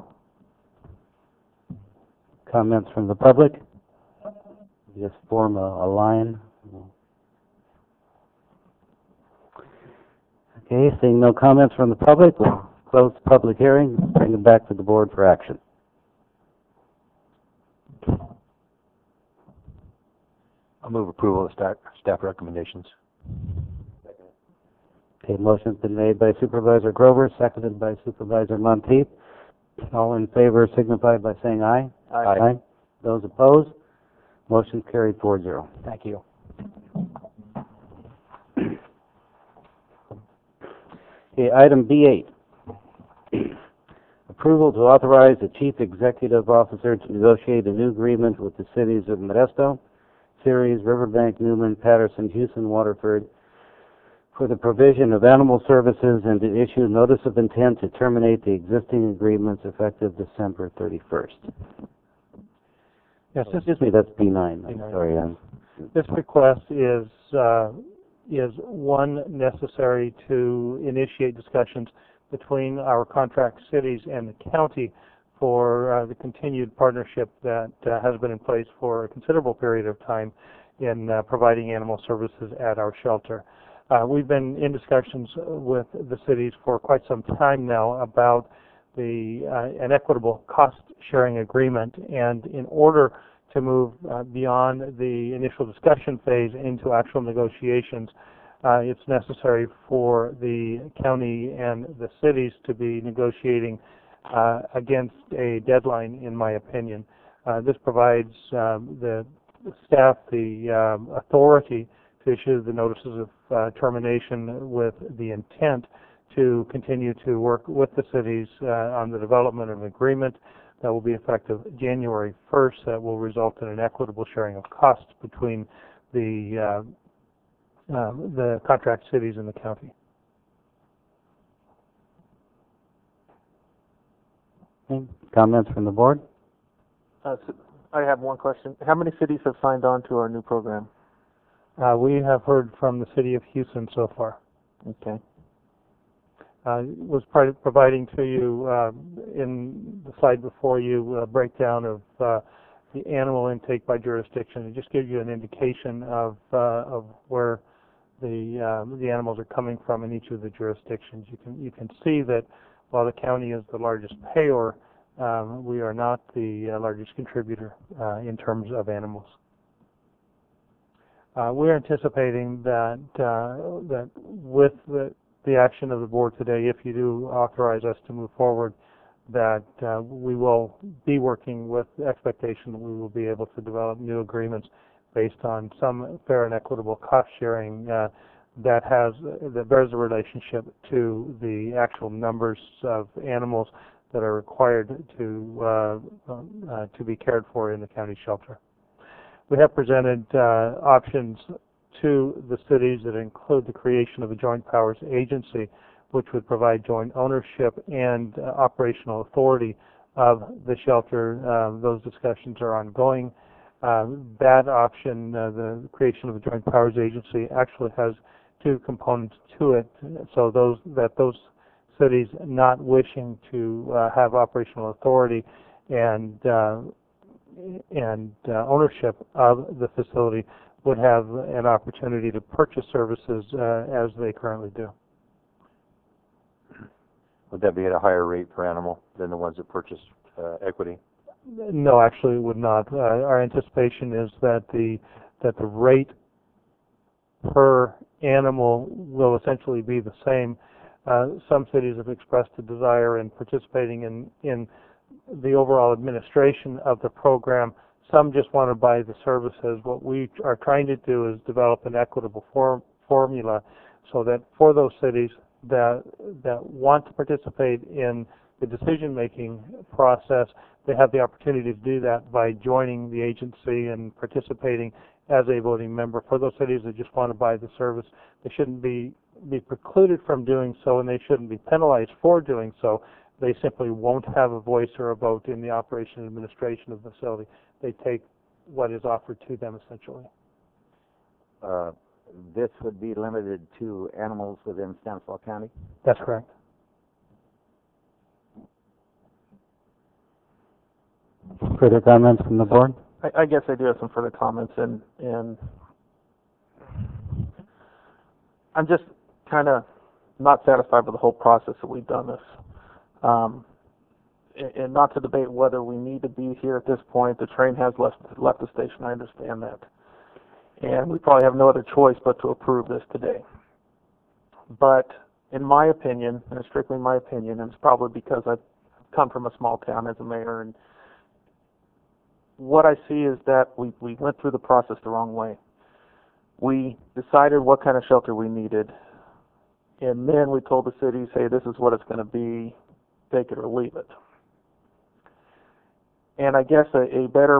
Comments from the public? Just form a line. Okay, seeing no comments from the public, we'll close the public hearing, bring it back to the board for action. I'll move approval of staff recommendations. Okay, motion's been made by Supervisor Grover, seconded by Supervisor Monteith. All in favor signify by saying aye. Aye. Those opposed? Motion carried 4-0. Thank you. Okay, item B8. Approval to authorize the Chief Executive Officer to negotiate a new agreement with the cities of Modesto, Ceres, Riverbank, Newman, Patterson, Houston, Waterford for the provision of animal services and to issue notice of intent to terminate the existing agreements effective December 31st. Yes, Excuse me, that's B9. I'm B9. sorry. This request is one necessary to initiate discussions between our contract cities and the county for the continued partnership that has been in place for a considerable period of time in providing animal services at our shelter. We've been in discussions with the cities for quite some time now about an equitable cost-sharing agreement, and in order to move beyond the initial discussion phase into actual negotiations, it's necessary for the county and the cities to be negotiating against a deadline, in my opinion. This provides the staff the authority to issue the notices of termination with the intent to continue to work with the cities on the development of an agreement that will be effective January 1st that will result in an equitable sharing of costs between the contract cities and the county. Okay. Comments from the board? I have one question. How many cities have signed on to our new program? We have heard from the city of Houston so far. Okay. Was providing to you in the slide before you a breakdown of the animal intake by jurisdiction. It just gives you an indication of where the animals are coming from in each of the jurisdictions. You can see that while the county is the largest payer, we are not the largest contributor in terms of animals. We're anticipating that with the action of the board today, if you do authorize us to move forward, that we will be working with the expectation that we will be able to develop new agreements based on some fair and equitable cost sharing that bears a relationship to the actual numbers of animals that are required to be cared for in the county shelter. We have presented options to the cities that include the creation of a joint powers agency, which would provide joint ownership and operational authority of the shelter. Those discussions are ongoing. That option, the creation of a joint powers agency, actually has two components to it. So those cities not wishing to have operational authority and ownership of the facility would have an opportunity to purchase services as they currently do. Would that be at a higher rate per animal than the ones that purchase equity? No, actually it would not. Our anticipation is that the rate per animal will essentially be the same. Some cities have expressed a desire in participating in the overall administration of the program. Some just want to buy the services. What we are trying to do is develop an equitable formula so that for those cities that want to participate in the decision-making process, they have the opportunity to do that by joining the agency and participating as a voting member. For those cities that just want to buy the service, they shouldn't be precluded from doing so, and they shouldn't be penalized for doing so. They simply won't have a voice or a vote in the operation and administration of the facility. They take what is offered to them, essentially. This would be limited to animals within Stanislaus County? That's correct. Further comments from the board? I guess I do have some further comments, and I'm just kind of not satisfied with the whole process that we've done this. And not to debate whether we need to be here at this point. The train has left the station. I understand that. And we probably have no other choice but to approve this today. But in my opinion, and it's strictly my opinion, and it's probably because I've come from a small town as a mayor, and what I see is that we went through the process the wrong way. We decided what kind of shelter we needed, and then we told the cities, hey, this is what it's going to be, take it or leave it. And I guess a better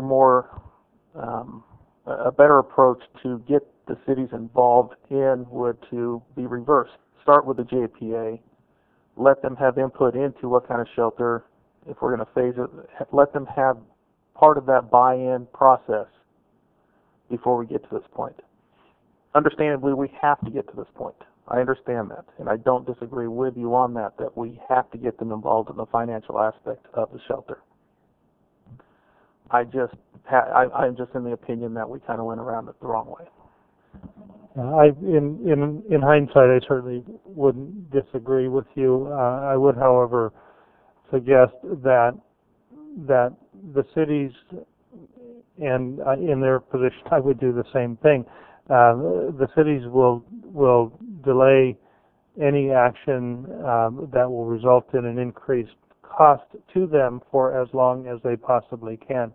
approach to get the cities involved in would to be reversed. Start with the JPA, let them have input into what kind of shelter, if we're going to phase it, let them have part of that buy-in process before we get to this point. Understandably, we have to get to this point. I understand that, and I don't disagree with you on that we have to get them involved in the financial aspect of the shelter. I'm just in the opinion that we kind of went around it the wrong way. In hindsight, I certainly wouldn't disagree with you. I would, however, suggest that the cities, and in their position, I would do the same thing. The cities will delay any action that will result in an increased cost to them for as long as they possibly can.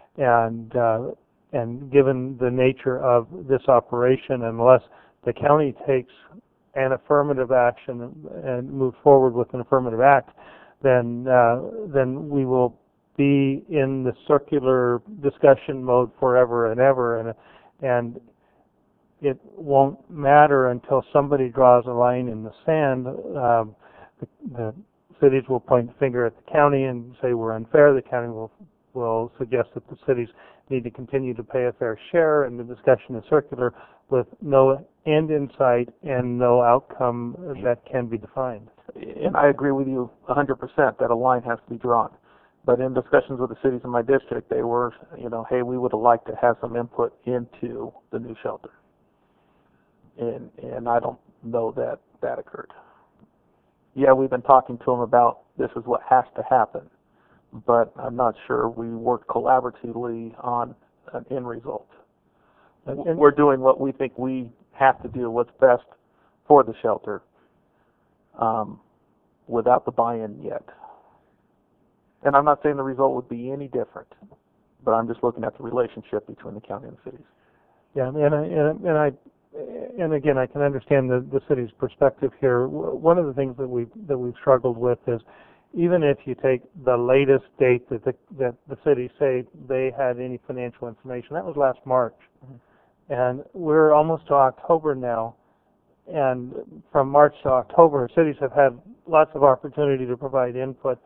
And given the nature of this operation, unless the county takes an affirmative action and moves forward with an affirmative act, then we will be in the circular discussion mode forever and ever, and it won't matter until somebody draws a line in the sand. The cities will point the finger at the county and say we're unfair. The county will suggest that the cities need to continue to pay a fair share, and the discussion is circular with no end in sight and no outcome that can be defined. And I agree with you 100% that a line has to be drawn. But in discussions with the cities in my district, they were, hey, we would have liked to have some input into the new shelter. And I don't know that occurred. Yeah, we've been talking to them about this is what has to happen, but I'm not sure we worked collaboratively on an end result. And we're doing what we think we have to do, what's best for the shelter, without the buy-in yet. And I'm not saying the result would be any different, but I'm just looking at the relationship between the county and the cities. Yeah, and again, I can understand the city's perspective here. One of the things that we've struggled with is, even if you take the latest date that the cities say they had any financial information, that was last March, and we're almost to October now. And from March to October, cities have had lots of opportunity to provide input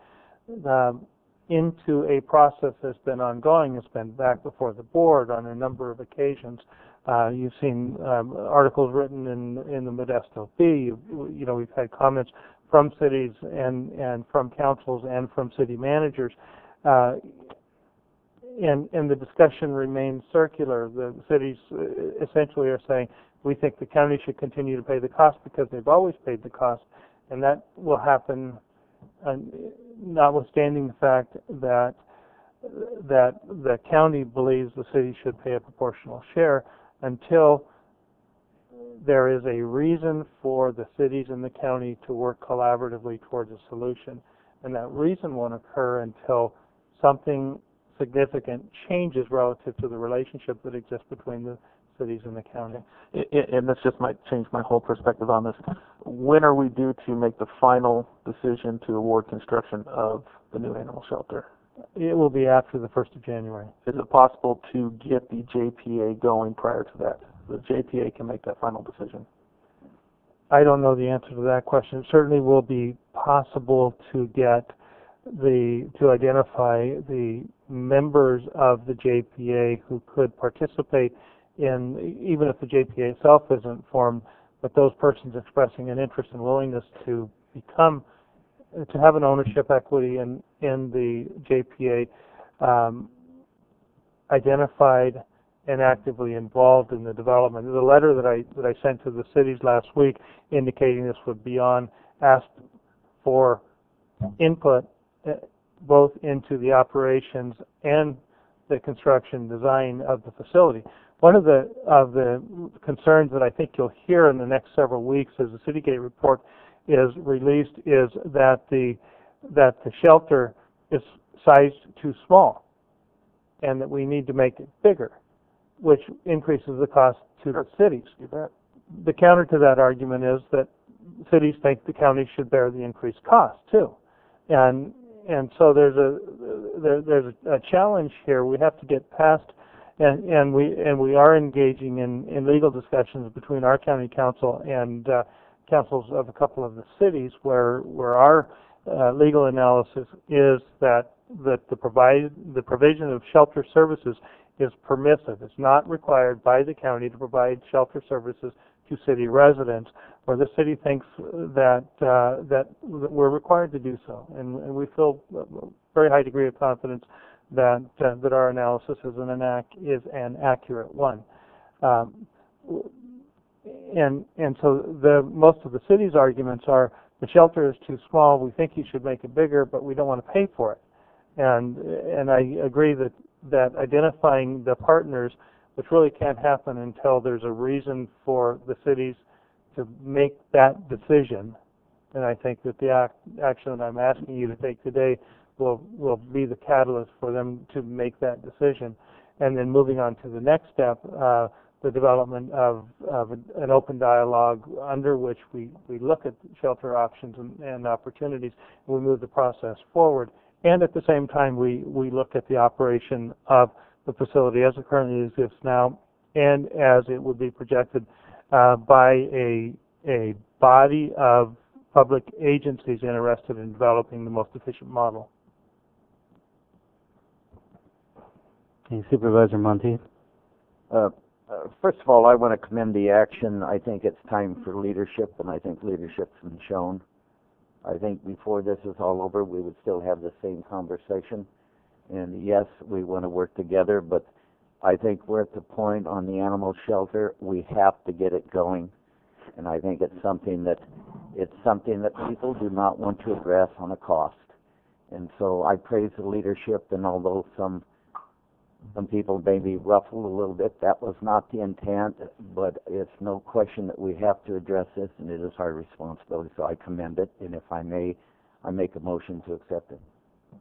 into a process that's been ongoing. It's been back before the board on a number of occasions. You've seen articles written in the Modesto Bee. We've had comments from cities and from councils and from city managers, and the discussion remains circular. The cities essentially are saying, we think the county should continue to pay the cost because they've always paid the cost, and that will happen notwithstanding the fact that the county believes the city should pay a proportional share, until there is a reason for the cities and the county to work collaboratively towards a solution. And that reason won't occur until something significant changes relative to the relationship that exists between the cities and the county. And this just might change my whole perspective on this. When are we due to make the final decision to award construction of the new animal shelter? It will be after the 1st of January. Is it possible to get the JPA going prior to that? The JPA can make that final decision. I don't know the answer to that question. It certainly will be possible to identify the members of the JPA who could participate in, even if the JPA itself isn't formed, but those persons expressing an interest and willingness to have an ownership equity in the JPA identified and actively involved in the development. The letter that I sent to the cities last week indicating this would be on asked for input both into the operations and the construction design of the facility. One of the concerns that I think you'll hear in the next several weeks as the Citygate report is released is that the shelter is sized too small and that we need to make it bigger, which increases the cost to the cities. The counter to that argument is that cities think the county should bear the increased cost too. And so there's a challenge here. We have to get past, and we are engaging in legal discussions between our county council and councils of a couple of the cities where our legal analysis is that the provision of shelter services is permissive. It's not required by the county to provide shelter services to city residents, where the city thinks that we're required to do so, and we feel a very high degree of confidence that our analysis is an accurate one. And so most of the city's arguments are the shelter is too small. We think you should make it bigger, but we don't want to pay for it. And I agree that identifying the partners, which really can't happen until there's a reason for the cities to make that decision. And I think that the action that I'm asking you to take today will be the catalyst for them to make that decision. And then moving on to the next step, the development of an open dialogue under which we look at shelter options and opportunities, and we move the process forward. And at the same time, we look at the operation of the facility as it currently exists now and as it would be projected by a body of public agencies interested in developing the most efficient model. Okay, Supervisor Monteith. First of all, I want to commend the action. I think it's time for leadership, and I think leadership's been shown. I think before this is all over, we would still have the same conversation. And yes, we want to work together, but I think we're at the point on the animal shelter, we have to get it going. And I think it's something that people do not want to address on a cost. And so I praise the leadership, and although some people may be ruffled a little bit, that was not the intent, but it's no question that we have to address this, and it is our responsibility, so I commend it, and if I may, I make a motion to accept it.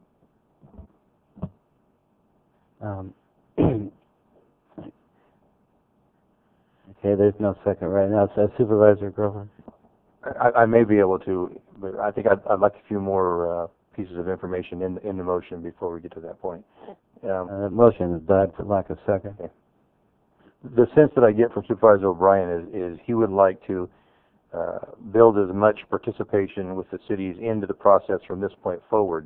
Okay, there's no second right now, so Supervisor Grover. I may be able to, but I think I'd like a few more pieces of information in the motion before we get to that point. The motion has died for lack of second. Okay. The sense that I get from Supervisor O'Brien is he would like to build as much participation with the cities into the process from this point forward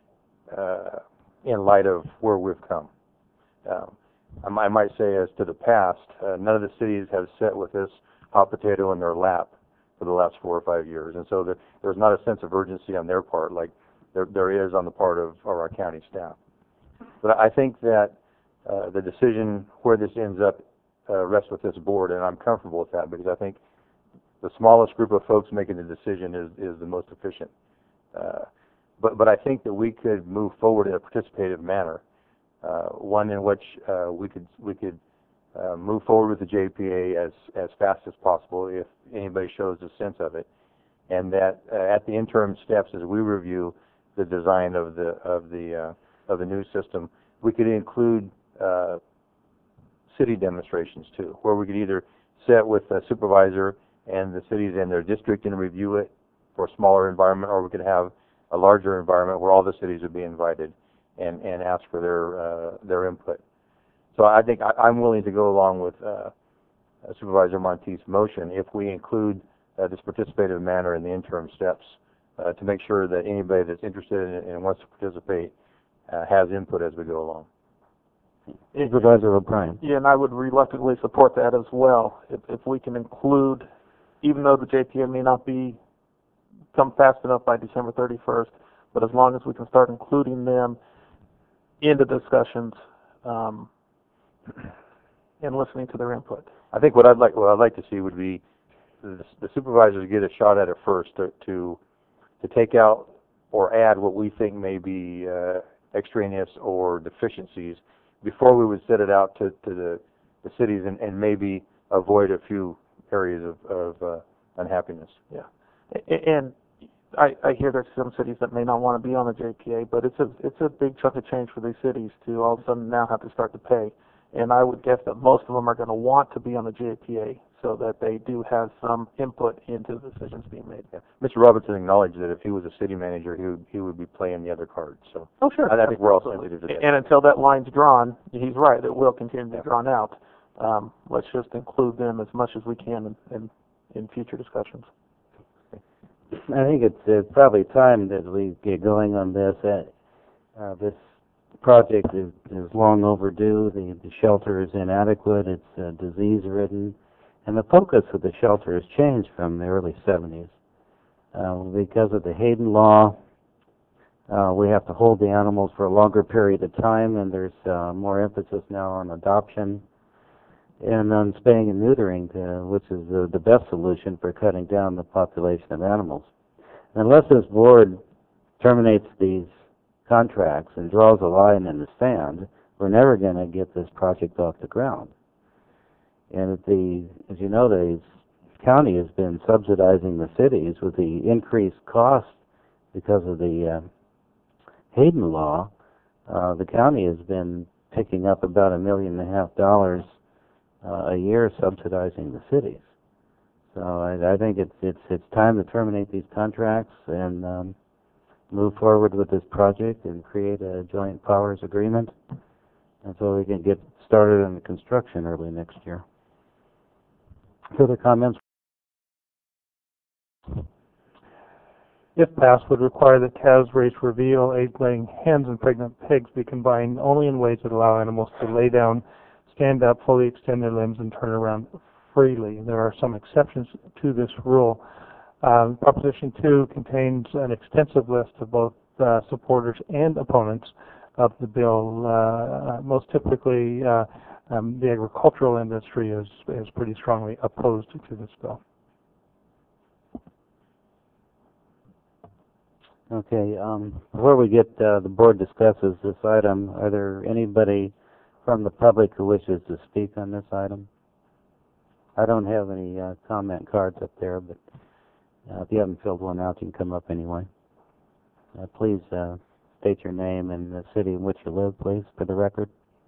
in light of where we've come. I might say as to the past, none of the cities have sat with this hot potato in their lap for the last 4 or 5 years, and so there's not a sense of urgency on their part like there is on the part of our county staff. But I think that the decision where this ends up rests with this board, and I'm comfortable with that because I think the smallest group of folks making the decision is the most efficient. But I think that we could move forward in a participative manner, one in which we could move forward with the JPA as fast as possible if anybody shows a sense of it, and that at the interim steps as we review the design of the new system, we could include city demonstrations too, where we could either sit with a supervisor and the cities in their district and review it for a smaller environment, or we could have a larger environment where all the cities would be invited and ask for their input. So I think I'm willing to go along with Supervisor Monteith's motion if we include this participative manner in the interim steps to make sure that anybody that's interested in it and wants to participate has input as we go along. Supervisor O'Brien. Yeah, and I would reluctantly support that as well. If we can include, even though the JPA may not come fast enough by December 31st, but as long as we can start including them in the discussions, and listening to their input. I think what I'd like to see would be the supervisors get a shot at it first to take out or add what we think may be extraneous or deficiencies before we would set it out to the cities and maybe avoid a few areas of unhappiness. Yeah, and I hear there's some cities that may not want to be on the JPA, but it's a big chunk of change for these cities to all of a sudden now have to start to pay. And I would guess that most of them are going to want to be on the JPA so that they do have some input into the decisions being made. Yeah. Mr. Robinson acknowledged that if he was a city manager, he would be playing the other cards. So oh, sure. I think we're all sensitive to that. And until that line's drawn, he's right, it will continue to be drawn out. Let's just include them as much as we can in future discussions. I think it's probably time that we get going on this. This project is long overdue. The shelter is inadequate. It's disease-ridden. And the focus of the shelter has changed from the early 70s. Because of the Hayden Law, we have to hold the animals for a longer period of time, and there's more emphasis now on adoption and on spaying and neutering, which is the best solution for cutting down the population of animals. Unless this board terminates these contracts and draws a line in the sand, we're never going to get this project off the ground. And as you know, the county has been subsidizing the cities with the increased cost because of the Hayden Law. The county has been picking up about $1.5 million a year subsidizing the cities. So I think it's time to terminate these contracts and move forward with this project and create a joint powers agreement, and so we can get started on the construction early next year. Further comments? If passed, would require that calves raised for veal, egg-laying hens, and pregnant pigs be combined only in ways that allow animals to lay down, stand up, fully extend their limbs, and turn around freely. There are some exceptions to this rule. Proposition 2 contains an extensive list of both supporters and opponents of the bill. Most typically, the agricultural industry is pretty strongly opposed to this bill. Okay, before we get the board discusses this item, are there anybody from the public who wishes to speak on this item? I don't have any comment cards up there, but if you haven't filled one out, you can come up anyway. Please state your name and the city in which you live, please, for the record.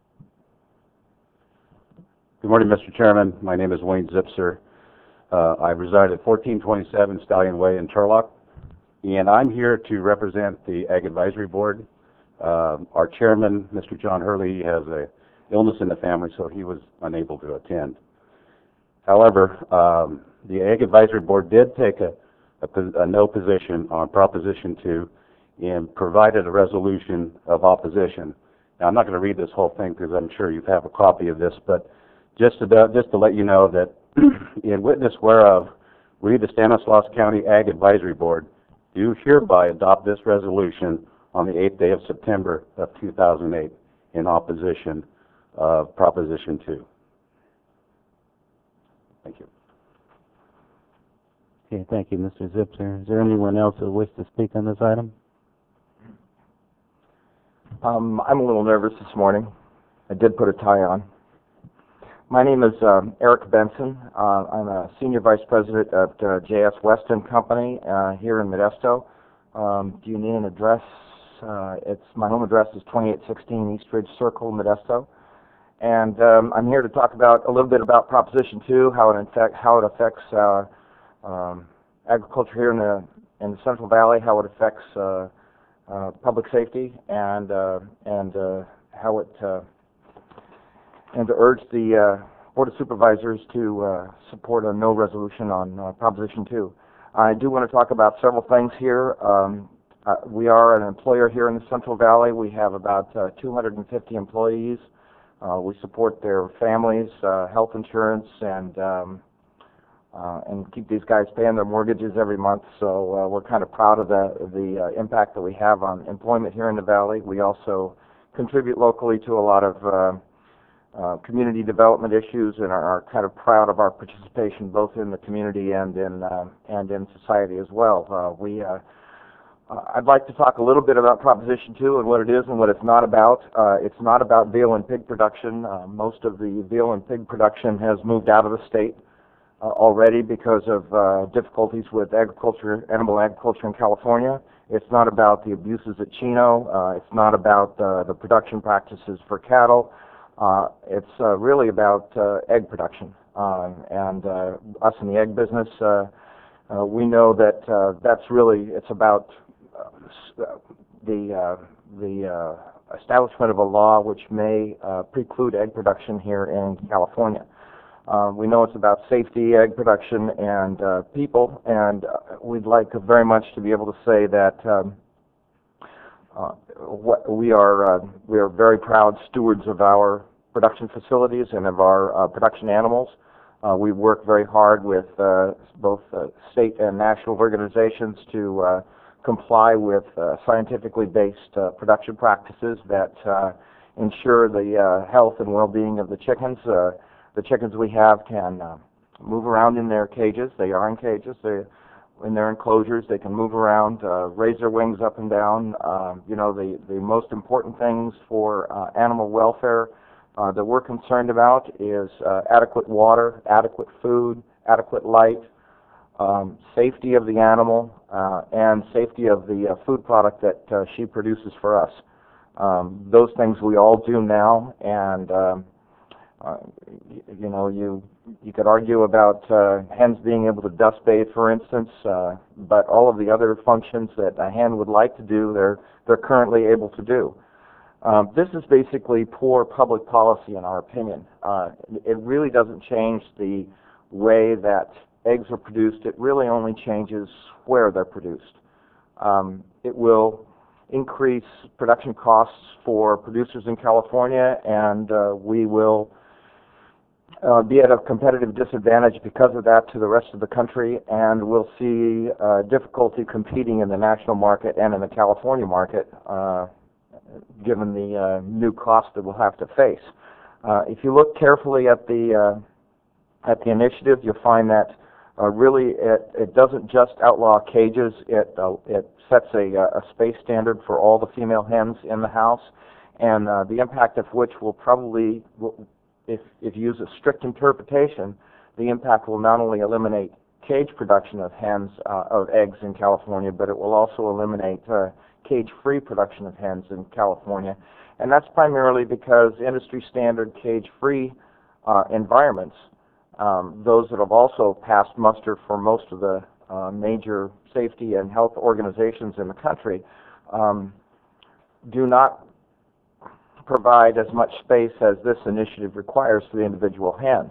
Good morning, Mr. Chairman. My name is Wayne Zipser. I reside at 1427 Stallion Way in Turlock, and I'm here to represent the Ag Advisory Board. Our chairman, Mr. John Hurley, has an illness in the family, so he was unable to attend. However, the Ag Advisory Board did take a no position on Proposition 2 and provided a resolution of opposition. Now, I'm not going to read this whole thing because I'm sure you have a copy of this, but just to let you know that in witness whereof, we, the Stanislaus County Ag Advisory Board, do hereby adopt this resolution on the 8th day of September of 2008 in opposition of Proposition 2. Thank you. Okay, thank you, Mr. Zipser. Is there anyone else who wishes to speak on this item? I'm a little nervous this morning. I did put a tie on. My name is Eric Benson. I'm a senior vice president at J.S. Weston Company here in Modesto. Do you need an address? My home address is 2816 East Ridge Circle, Modesto. And I'm here to talk about a little bit about Proposition 2, how it affects agriculture here in the Central Valley, how it affects public safety, and how it and to urge the Board of Supervisors to support a no resolution on Proposition 2. I do want to talk about several things here. We are an employer here in the Central Valley. We have about 250 employees. We support their families, health insurance, and keep these guys paying their mortgages every month. So we're kind of proud of the impact that we have on employment here in the Valley. We also contribute locally to a lot of community development issues and are kind of proud of our participation both in the community and in society as well. I'd like to talk a little bit about Proposition 2 and what it is and what it's not about. It's not about veal and pig production. Most of the veal and pig production has moved out of the state already because of difficulties with agriculture, animal agriculture in California. It's not about the abuses at Chino. It's not about the production practices for cattle. It's really about egg production. And us in the egg business, we know that that's really, it's about the establishment of a law which may preclude egg production here in California. We know it's about safety, egg production, and people, and we'd like very much to be able to say that we are very proud stewards of our production facilities and of our production animals. We work very hard with both state and national organizations to comply with scientifically based production practices that ensure the health and well-being of the chickens. The chickens we have can move around in their cages. They are in cages. In their enclosures, they can move around, raise their wings up and down. You know, the most important things for animal welfare that we're concerned about is adequate water, adequate food, adequate light, safety of the animal, and safety of the food product that she produces for us. Those things we all do now, and you know, you could argue about hens being able to dust bathe, for instance, but all of the other functions that a hen would like to do, they're currently able to do. This is basically poor public policy, in our opinion. It really doesn't change the way that eggs are produced. It really only changes where they're produced. It will increase production costs for producers in California, and we will be at a competitive disadvantage because of that to the rest of the country, and we'll see difficulty competing in the national market and in the California market given the new cost that we'll have to face. If you look carefully at the initiative, you'll find that really it doesn't just outlaw cages. It sets a space standard for all the female hens in the house, and the impact of which will probably, if you use a strict interpretation, the impact will not only eliminate cage production of hens, of eggs in California, but it will also eliminate cage-free production of hens in California. And that's primarily because industry standard cage-free environments, those that have also passed muster for most of the major safety and health organizations in the country, do not provide as much space as this initiative requires for the individual hens.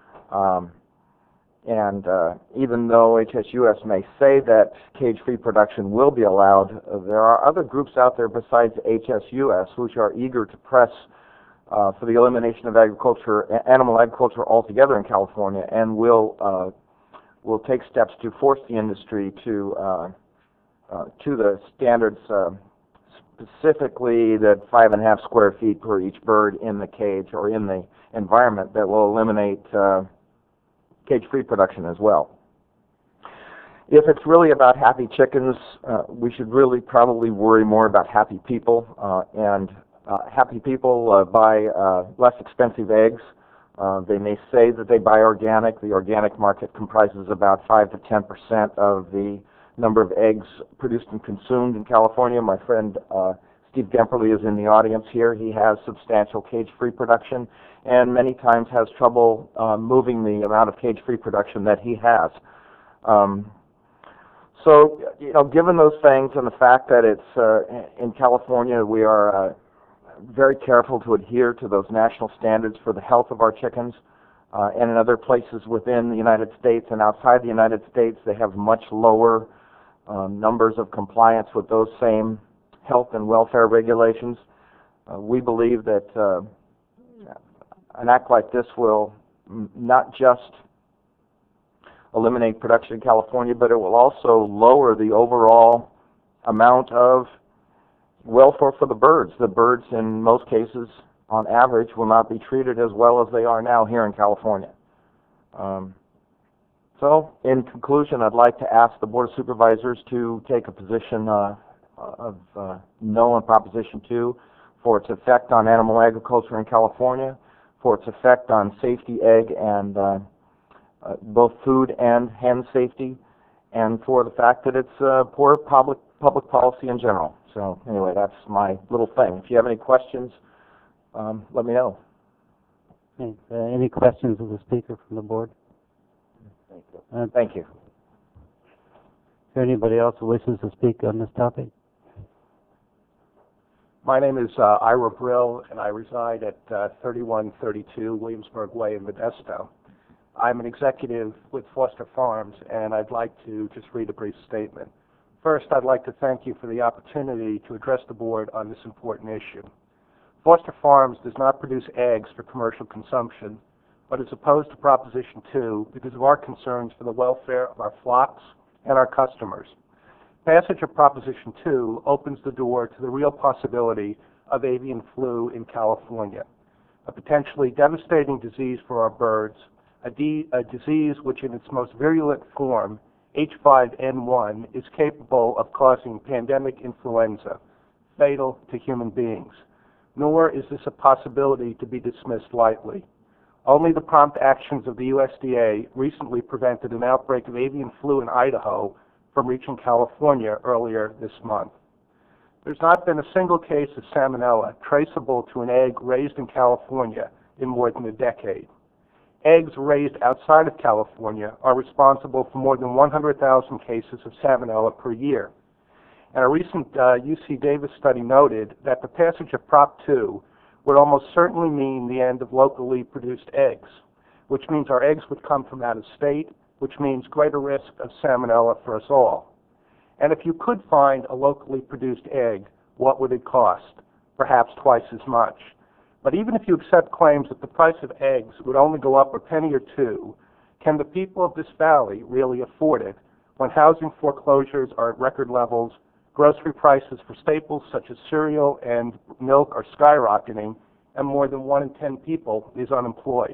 And even though HSUS may say that cage-free production will be allowed, there are other groups out there besides HSUS which are eager to press for the elimination of animal agriculture altogether in California, and will take steps to force the industry to the standards, specifically that 5.5 square feet per each bird in the cage or in the environment, that will eliminate cage-free production as well. If it's really about happy chickens, we should really probably worry more about happy people, and happy people buy less expensive eggs. They may say that they buy organic. The organic market comprises about 5 to 10% of the number of eggs produced and consumed in California. My friend Steve Gemperle is in the audience here. He has substantial cage-free production, and many times has trouble moving the amount of cage-free production that he has. So, you know, given those things and the fact that it's in California, we are very careful to adhere to those national standards for the health of our chickens. And in other places within the United States and outside the United States, they have much lower numbers of compliance with those same health and welfare regulations. We believe that an act like this will not just eliminate production in California, but it will also lower the overall amount of welfare for the birds. The birds, in most cases, on average, will not be treated as well as they are now here in California. So, in conclusion, I'd like to ask the Board of Supervisors to take a position of no on Proposition 2 for its effect on animal agriculture in California, for its effect on safety, egg, and both food and hen safety, and for the fact that it's poor public policy in general. So, anyway, that's my little thing. If you have any questions, let me know. Okay. Any questions of the speaker from the board? Thank you. Is there anybody else who wishes to speak on this topic? My name is Ira Brill, and I reside at 3132 Williamsburg Way in Modesto. I'm an executive with Foster Farms, and I'd like to just read a brief statement. First, I'd like to thank you for the opportunity to address the board on this important issue. Foster Farms does not produce eggs for commercial consumption, but is opposed to Proposition 2 because of our concerns for the welfare of our flocks and our customers. Passage of Proposition 2 opens the door to the real possibility of avian flu in California, a potentially devastating disease for our birds, a disease which in its most virulent form, H5N1, is capable of causing pandemic influenza, fatal to human beings. Nor is this a possibility to be dismissed lightly. Only the prompt actions of the USDA recently prevented an outbreak of avian flu in Idaho from reaching California earlier this month. There's not been a single case of salmonella traceable to an egg raised in California in more than a decade. Eggs raised outside of California are responsible for more than 100,000 cases of salmonella per year. And a recent UC Davis study noted that the passage of Prop 2 would almost certainly mean the end of locally produced eggs, which means our eggs would come from out of state, which means greater risk of salmonella for us all. And if you could find a locally produced egg, what would it cost? Perhaps twice as much. But even if you accept claims that the price of eggs would only go up a penny or two, can the people of this valley really afford it when housing foreclosures are at record levels, grocery prices for staples such as cereal and milk are skyrocketing, and more than 1 in 10 people is unemployed?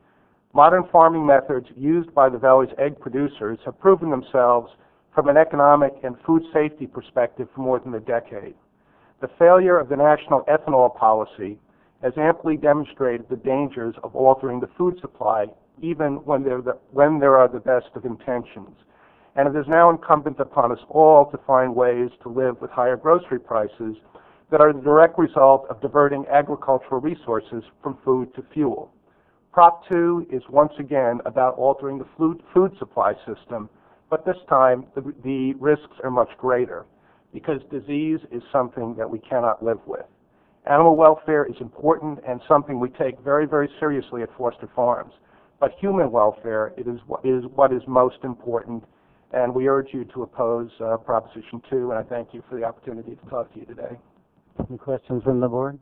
Modern farming methods used by the valley's egg producers have proven themselves from an economic and food safety perspective for more than a decade. The failure of the national ethanol policy has amply demonstrated the dangers of altering the food supply, even when there are the best of intentions. And it is now incumbent upon us all to find ways to live with higher grocery prices that are the direct result of diverting agricultural resources from food to fuel. Prop 2 is once again about altering the food supply system, but this time the risks are much greater because disease is something that we cannot live with. Animal welfare is important and something we take very, very seriously at Foster Farms, but human welfare is what is most important, and we urge you to oppose Proposition 2, and I thank you for the opportunity to talk to you today. Any questions from the board?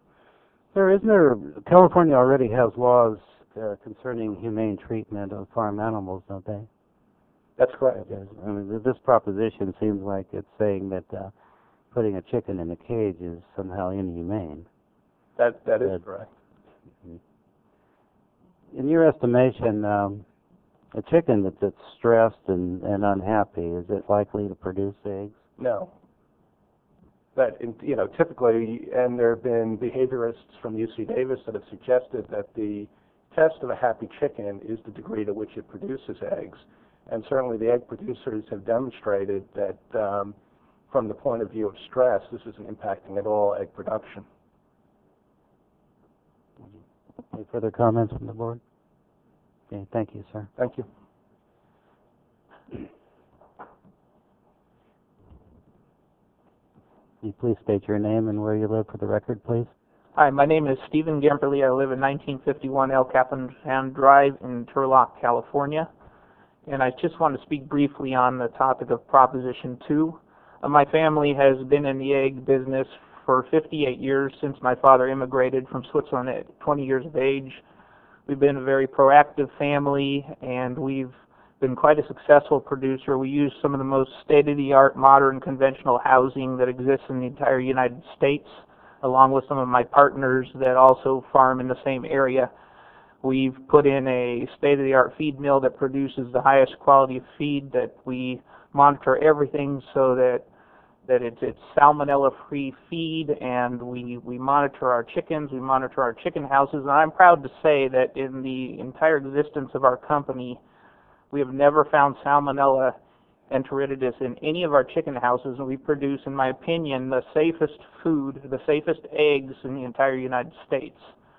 California already has laws concerning humane treatment of farm animals, don't they? That's correct. I mean, this proposition seems like it's saying that putting a chicken in a cage is somehow inhumane. That is correct. In your estimation, a chicken that's stressed and unhappy, is it likely to produce eggs? No. But, typically, and there have been behaviorists from UC Davis that have suggested that the test of a happy chicken is the degree to which it produces eggs. And certainly the egg producers have demonstrated that from the point of view of stress, this isn't impacting at all egg production. Any further comments from the board? Okay, thank you, sir. Thank you. Can you please state your name and where you live for the record, please? Hi, my name is Stephen Gamperly. I live in 1951 El Capitan Drive in Turlock, California. And I just want to speak briefly on the topic of Proposition 2. My family has been in the egg business for 58 years since my father immigrated from Switzerland at 20 years of age. We've been a very proactive family, and we've been quite a successful producer. We use some of the most state-of-the-art, modern, conventional housing that exists in the entire United States. along with some of my partners that also farm in the same area. We've put in a state-of-the-art feed mill that produces the highest quality of feed, that we monitor everything so that it's salmonella-free feed, and we monitor our chickens, we monitor our chicken houses, and I'm proud to say that in the entire existence of our company, we have never found salmonella enteritidis in any of our chicken houses, and we produce, in my opinion, the safest food, the safest eggs in the entire United States.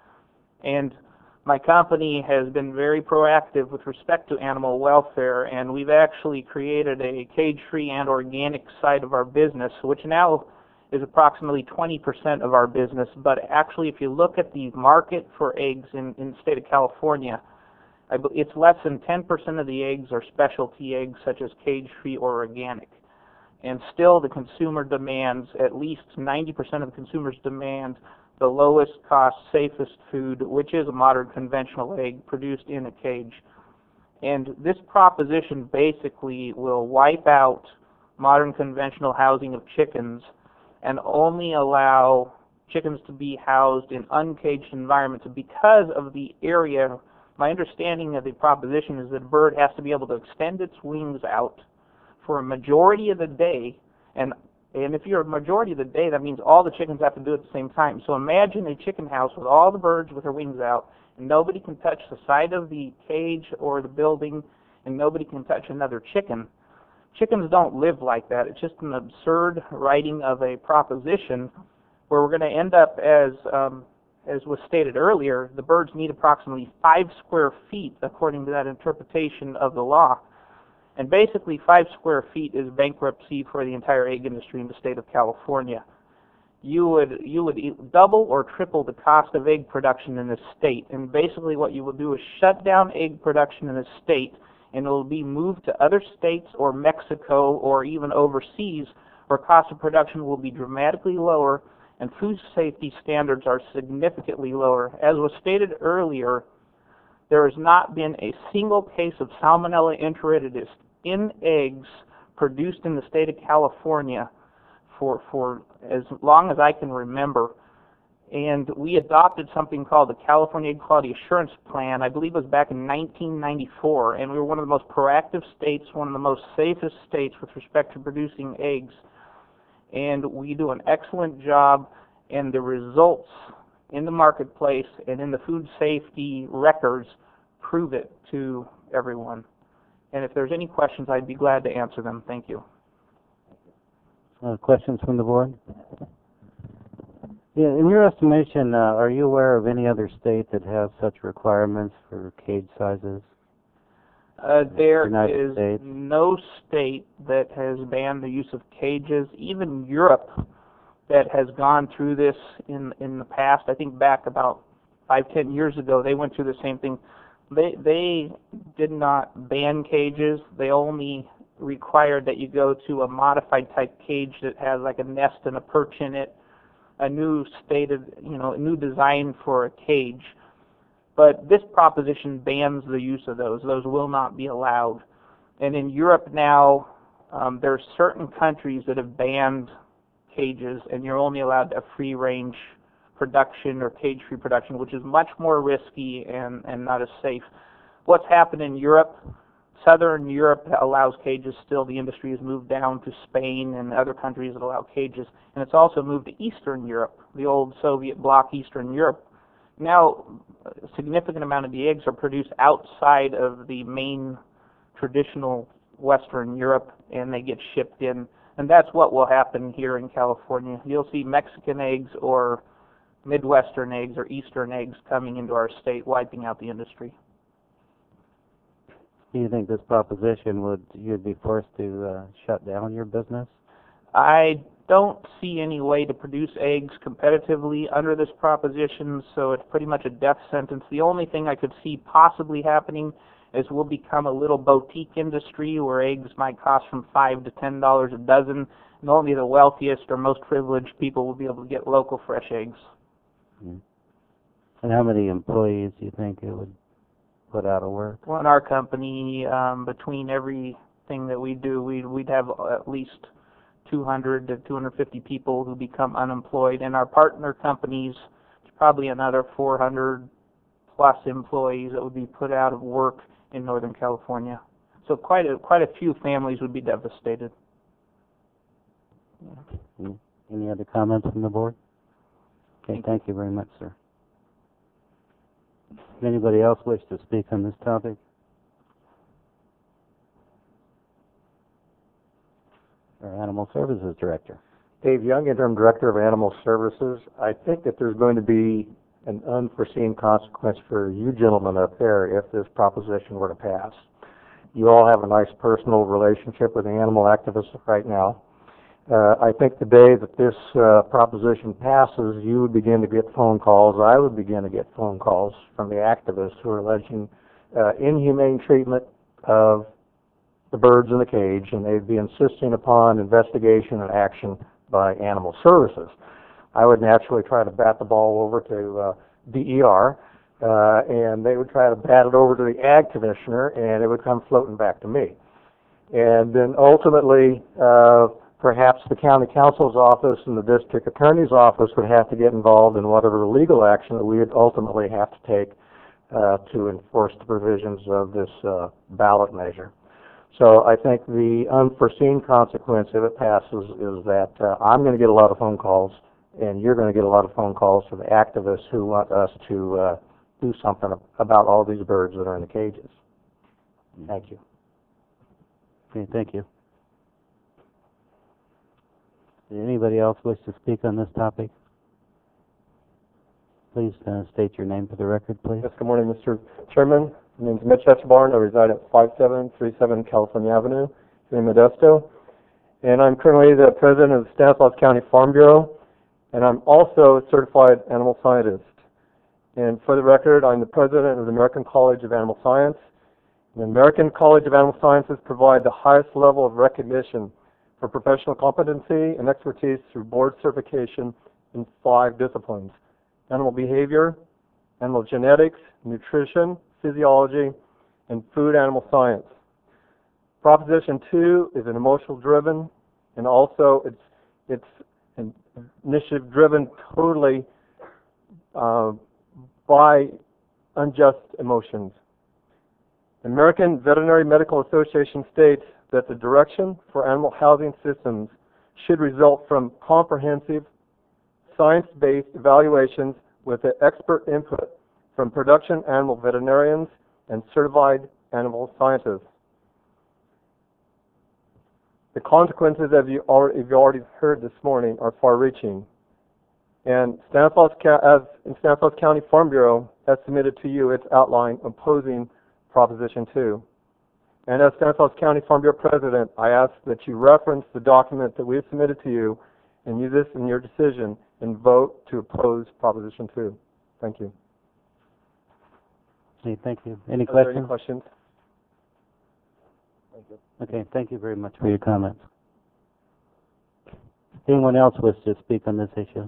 And my company has been very proactive with respect to animal welfare, and we've actually created a cage-free and organic side of our business, which now is approximately 20% of our business. But actually, if you look at the market for eggs in the state of California, it's less than 10% of the eggs are specialty eggs, such as cage-free or organic. And still, the consumer demands, at least 90% of the consumers demand the lowest cost, safest food, which is a modern conventional egg produced in a cage. And this proposition basically will wipe out modern conventional housing of chickens and only allow chickens to be housed in uncaged environments. Because of the area, my understanding of the proposition is that a bird has to be able to extend its wings out for a majority of the day, and if you're a majority of the day, that means all the chickens have to do it at the same time. So imagine a chicken house with all the birds with their wings out, and nobody can touch the side of the cage or the building, and nobody can touch another chicken. Chickens don't live like that. It's just an absurd writing of a proposition where we're going to end up, as was stated earlier, the birds need approximately 5 square feet, according to that interpretation of the law. And basically, 5 square feet is bankruptcy for the entire egg industry in the state of California. You would double or triple the cost of egg production in this state. And basically what you will do is shut down egg production in this state, and it will be moved to other states or Mexico or even overseas, where cost of production will be dramatically lower and food safety standards are significantly lower. As was stated earlier, there has not been a single case of Salmonella enteritidis in eggs produced in the state of California for as long as I can remember. And we adopted something called the California Egg Quality Assurance Plan, I believe it was back in 1994, and we were one of the most proactive states, one of the most safest states with respect to producing eggs. And we do an excellent job, and the results in the marketplace and in the food safety records prove it to everyone. And if there's any questions, I'd be glad to answer them. Thank you. Questions from the board? Yeah, in your estimation, are you aware of any other state that has such requirements for cage sizes? There is no state that has banned the use of cages. Even Europe, that has gone through this in the past, I think back about 5-10 years ago, they went through the same thing. They did not ban cages. They only required that you go to a modified type cage that has like a nest and a perch in it, a new a new design for a cage. But this proposition bans the use of those. Those will not be allowed. And in Europe now, there are certain countries that have banned cages, and you're only allowed to have free-range production or cage-free production, which is much more risky and not as safe. What's happened in Europe, Southern Europe allows cages still. The industry has moved down to Spain and other countries that allow cages. And it's also moved to Eastern Europe, the old Soviet bloc Eastern Europe. Now, a significant amount of the eggs are produced outside of the main traditional Western Europe, and they get shipped in. And that's what will happen here in California. You'll see Mexican eggs or Midwestern eggs or Eastern eggs coming into our state, wiping out the industry. Do you think this proposition you'd be forced to shut down your business? I don't see any way to produce eggs competitively under this proposition, so it's pretty much a death sentence. The only thing I could see possibly happening is we'll become a little boutique industry where eggs might cost from $5 to $10 a dozen, and only the wealthiest or most privileged people will be able to get local fresh eggs. Mm-hmm. And how many employees do you think it would put out of work? Well, in our company, between everything that we do, we'd have at least 200 to 250 people who become unemployed, and our partner companies, probably another 400 plus employees that would be put out of work in Northern California. So quite a few families would be devastated. Any other comments from the board? Okay, thank you very much, sir. Does anybody else wish to speak on this topic? Our Animal Services Director. Dave Young, Interim Director of Animal Services. I think that there's going to be an unforeseen consequence for you gentlemen up there if this proposition were to pass. You all have a nice personal relationship with the animal activists right now. I think the day that this proposition passes, you would begin to get phone calls. I would begin to get phone calls from the activists who are alleging inhumane treatment of the birds in the cage, and they'd be insisting upon investigation and action by Animal Services. I would naturally try to bat the ball over to DER, and they would try to bat it over to the Ag Commissioner, and it would come floating back to me. And then ultimately, perhaps the County Counsel's office and the District Attorney's office would have to get involved in whatever legal action that we would ultimately have to take to enforce the provisions of this ballot measure. So I think the unforeseen consequence if it passes is that I'm going to get a lot of phone calls, and you're going to get a lot of phone calls from the activists who want us to do something about all these birds that are in the cages. Thank you. Okay, thank you. Does anybody else wish to speak on this topic? Please state your name for the record, please. Yes, good morning, Mr. Chairman. My name is Mitch Etchebarn. I reside at 5737 California Avenue in Modesto. And I'm currently the president of the Stanislaus County Farm Bureau, and I'm also a certified animal scientist. And for the record, I'm the president of the American College of Animal Science. The American College of Animal Sciences provide the highest level of recognition for professional competency and expertise through board certification in 5 disciplines: animal behavior, animal genetics, nutrition, physiology, and food animal science. Proposition 2 is an emotional driven, and also it's an initiative driven totally by unjust emotions. The American Veterinary Medical Association states that the direction for animal housing systems should result from comprehensive, science-based evaluations with the expert input from production animal veterinarians and certified animal scientists. The consequences, as you already heard this morning, are far-reaching. And Stanislaus County Farm Bureau has submitted to you its outline opposing Proposition 2. And as Stanislaus County Farm Bureau President, I ask that you reference the document that we have submitted to you and use this in your decision and vote to oppose Proposition 2. Thank you. Okay, thank you. Any Are there questions? any questions? Thank you. Okay, thank you very much for your comments. Anyone else wish to speak on this issue?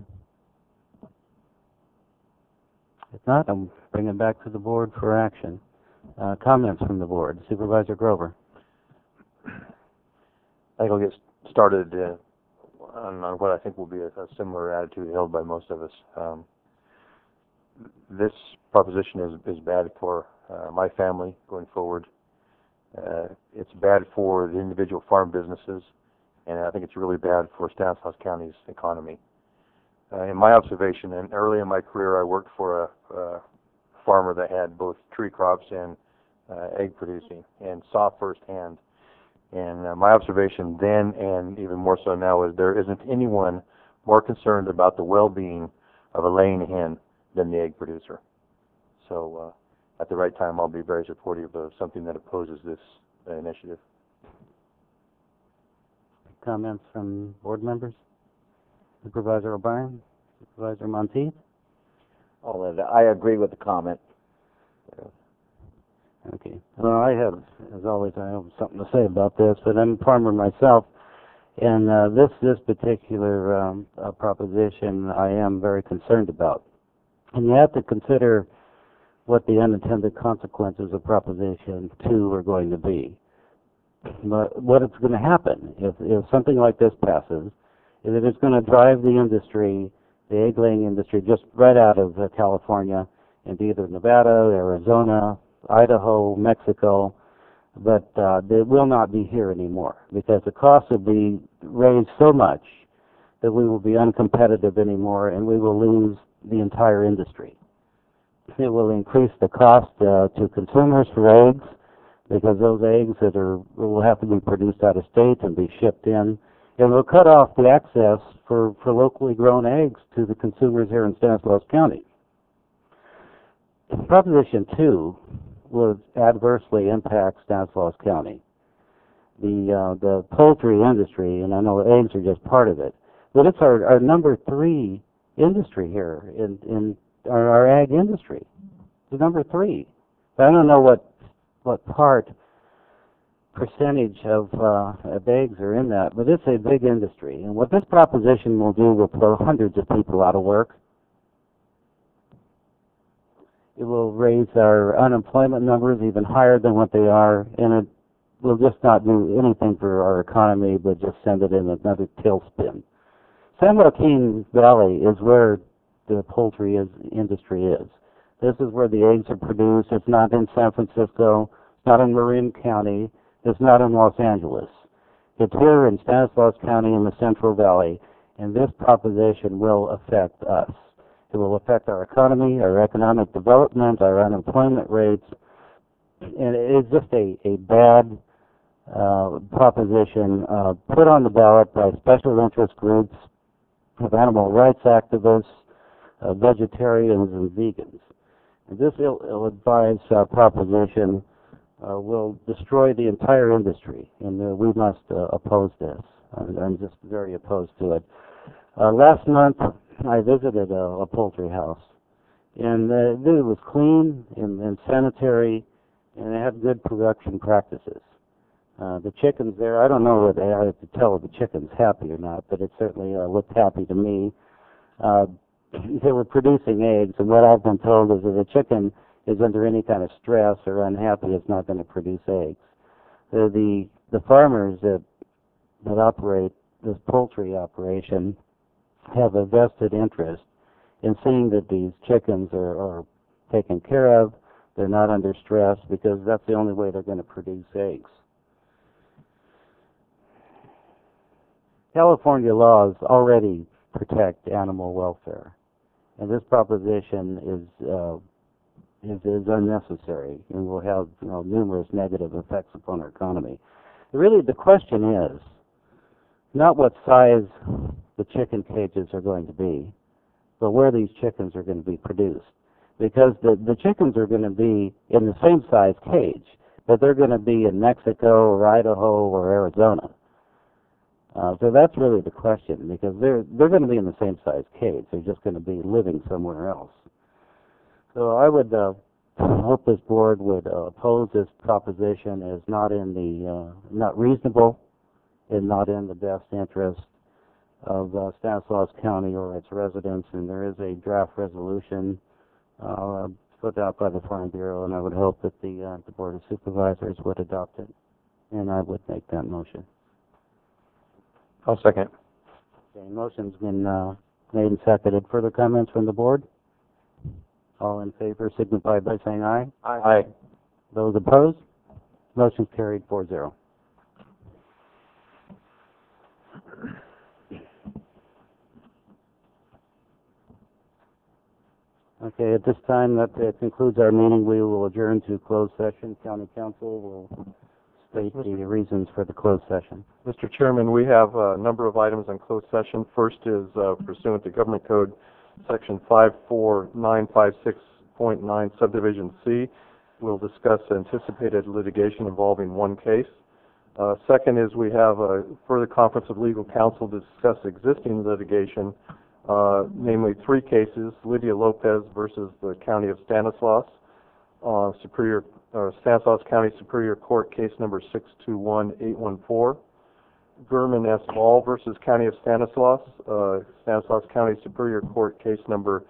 If not, I'm bringing it back to the board for action. Comments from the board. Supervisor Grover. I think I'll get started on what I think will be a similar attitude held by most of us. This proposition is bad for my family going forward. It's bad for the individual farm businesses, and I think it's really bad for Stanislaus County's economy. In my observation, and early in my career, I worked for a farmer that had both tree crops and egg producing, and saw firsthand. And my observation then, and even more so now, is there isn't anyone more concerned about the well-being of a laying hen than the egg producer. So at the right time, I'll be very supportive of something that opposes this initiative. Comments from board members? Supervisor O'Brien? Supervisor Monteith? I agree with the comment. Okay. Well, I have, as always, I have something to say about this, but I'm a farmer myself, and this particular proposition I am very concerned about. And you have to consider what the unintended consequences of Proposition 2 are going to be. But what is going to happen if something like this passes is that it's going to drive the industry, the egg-laying industry, just right out of California into either Nevada, Arizona, Idaho, Mexico, but they will not be here anymore because the cost will be raised so much that we will be uncompetitive anymore and we will lose the entire industry. It will increase the cost to consumers for eggs because those eggs will have to be produced out of state and be shipped in. It will cut off the access for locally grown eggs to the consumers here in Stanislaus County. Proposition 2 will adversely impact Stanislaus County. The poultry industry, and I know eggs are just part of it, but it's our number 3 industry here in our ag industry. It's number 3. I don't know what percentage of eggs are in that, but it's a big industry. And what this proposition will do will throw hundreds of people out of work. It will raise our unemployment numbers even higher than what they are, and it will just not do anything for our economy, but just send it in another tailspin. San Joaquin Valley is where the poultry industry is. This is where the eggs are produced. It's not in San Francisco. It's not in Marin County. It's not in Los Angeles. It's here in Stanislaus County in the Central Valley, and this proposition will affect us. It will affect our economy, our economic development, our unemployment rates, and it's just a bad proposition put on the ballot by special interest groups of animal rights activists, vegetarians, and vegans. And this ill-advised proposition will destroy the entire industry, and we must oppose this. I'm just very opposed to it. Last month, I visited a poultry house, and it was clean and sanitary, and it had good production practices. The chickens there, I don't know whether I have to tell if the chicken's happy or not, but it certainly looked happy to me. They were producing eggs, and what I've been told is if a chicken is under any kind of stress or unhappy, it's not going to produce eggs. The farmers that operate this poultry operation have a vested interest in seeing that these chickens are taken care of, they're not under stress, because that's the only way they're going to produce eggs. California laws already protect animal welfare, and this proposition is unnecessary and will have numerous negative effects upon our economy. Really, the question is not what size the chicken cages are going to be, but where these chickens are going to be produced. Because the chickens are going to be in the same size cage, but they're going to be in Mexico or Idaho or Arizona. So that's really the question, because they're going to be in the same size cage. They're just going to be living somewhere else. So I would hope this board would oppose this proposition as not reasonable and not in the best interest of Stanislaus County or its residents. And there is a draft resolution put out by the Farm Bureau, and I would hope that the Board of Supervisors would adopt it, and I would make that motion. I'll second. Okay, motion's been made and seconded. Further comments from the board? All in favor signify by saying aye. Aye. Those opposed? Motion carried 4-0. Okay, at this time, that concludes our meeting. We will adjourn to closed session. County Council will state the reasons for the closed session. Mr. Chairman, we have a number of items in closed session. First is pursuant to Government Code Section 54956.9, Subdivision C. We'll discuss anticipated litigation involving one case. Second is we have a further conference of legal counsel to discuss existing litigation, namely 3 cases: Lydia Lopez versus the County of Stanislaus, Stanislaus County Superior Court case number 621814, Gurman S. Ball versus County of Stanislaus, Stanislaus County Superior Court case number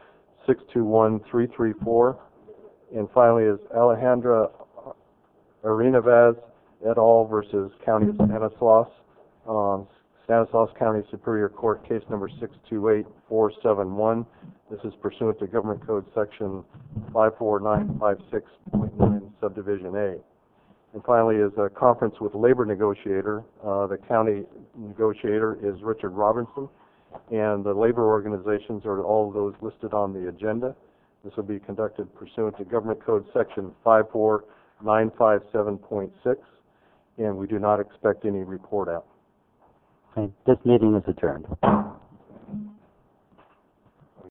621334, and finally is Alejandra Arenavaz et al. Versus County of Stanislaus. Stanislaus County Superior Court case number 628471. This is pursuant to Government Code section 54956.9 subdivision A. And finally is a conference with labor negotiator. The county negotiator is Richard Robinson, and the labor organizations are all of those listed on the agenda. This will be conducted pursuant to Government Code section 54957.6, and we do not expect any report out. Okay, this meeting is adjourned.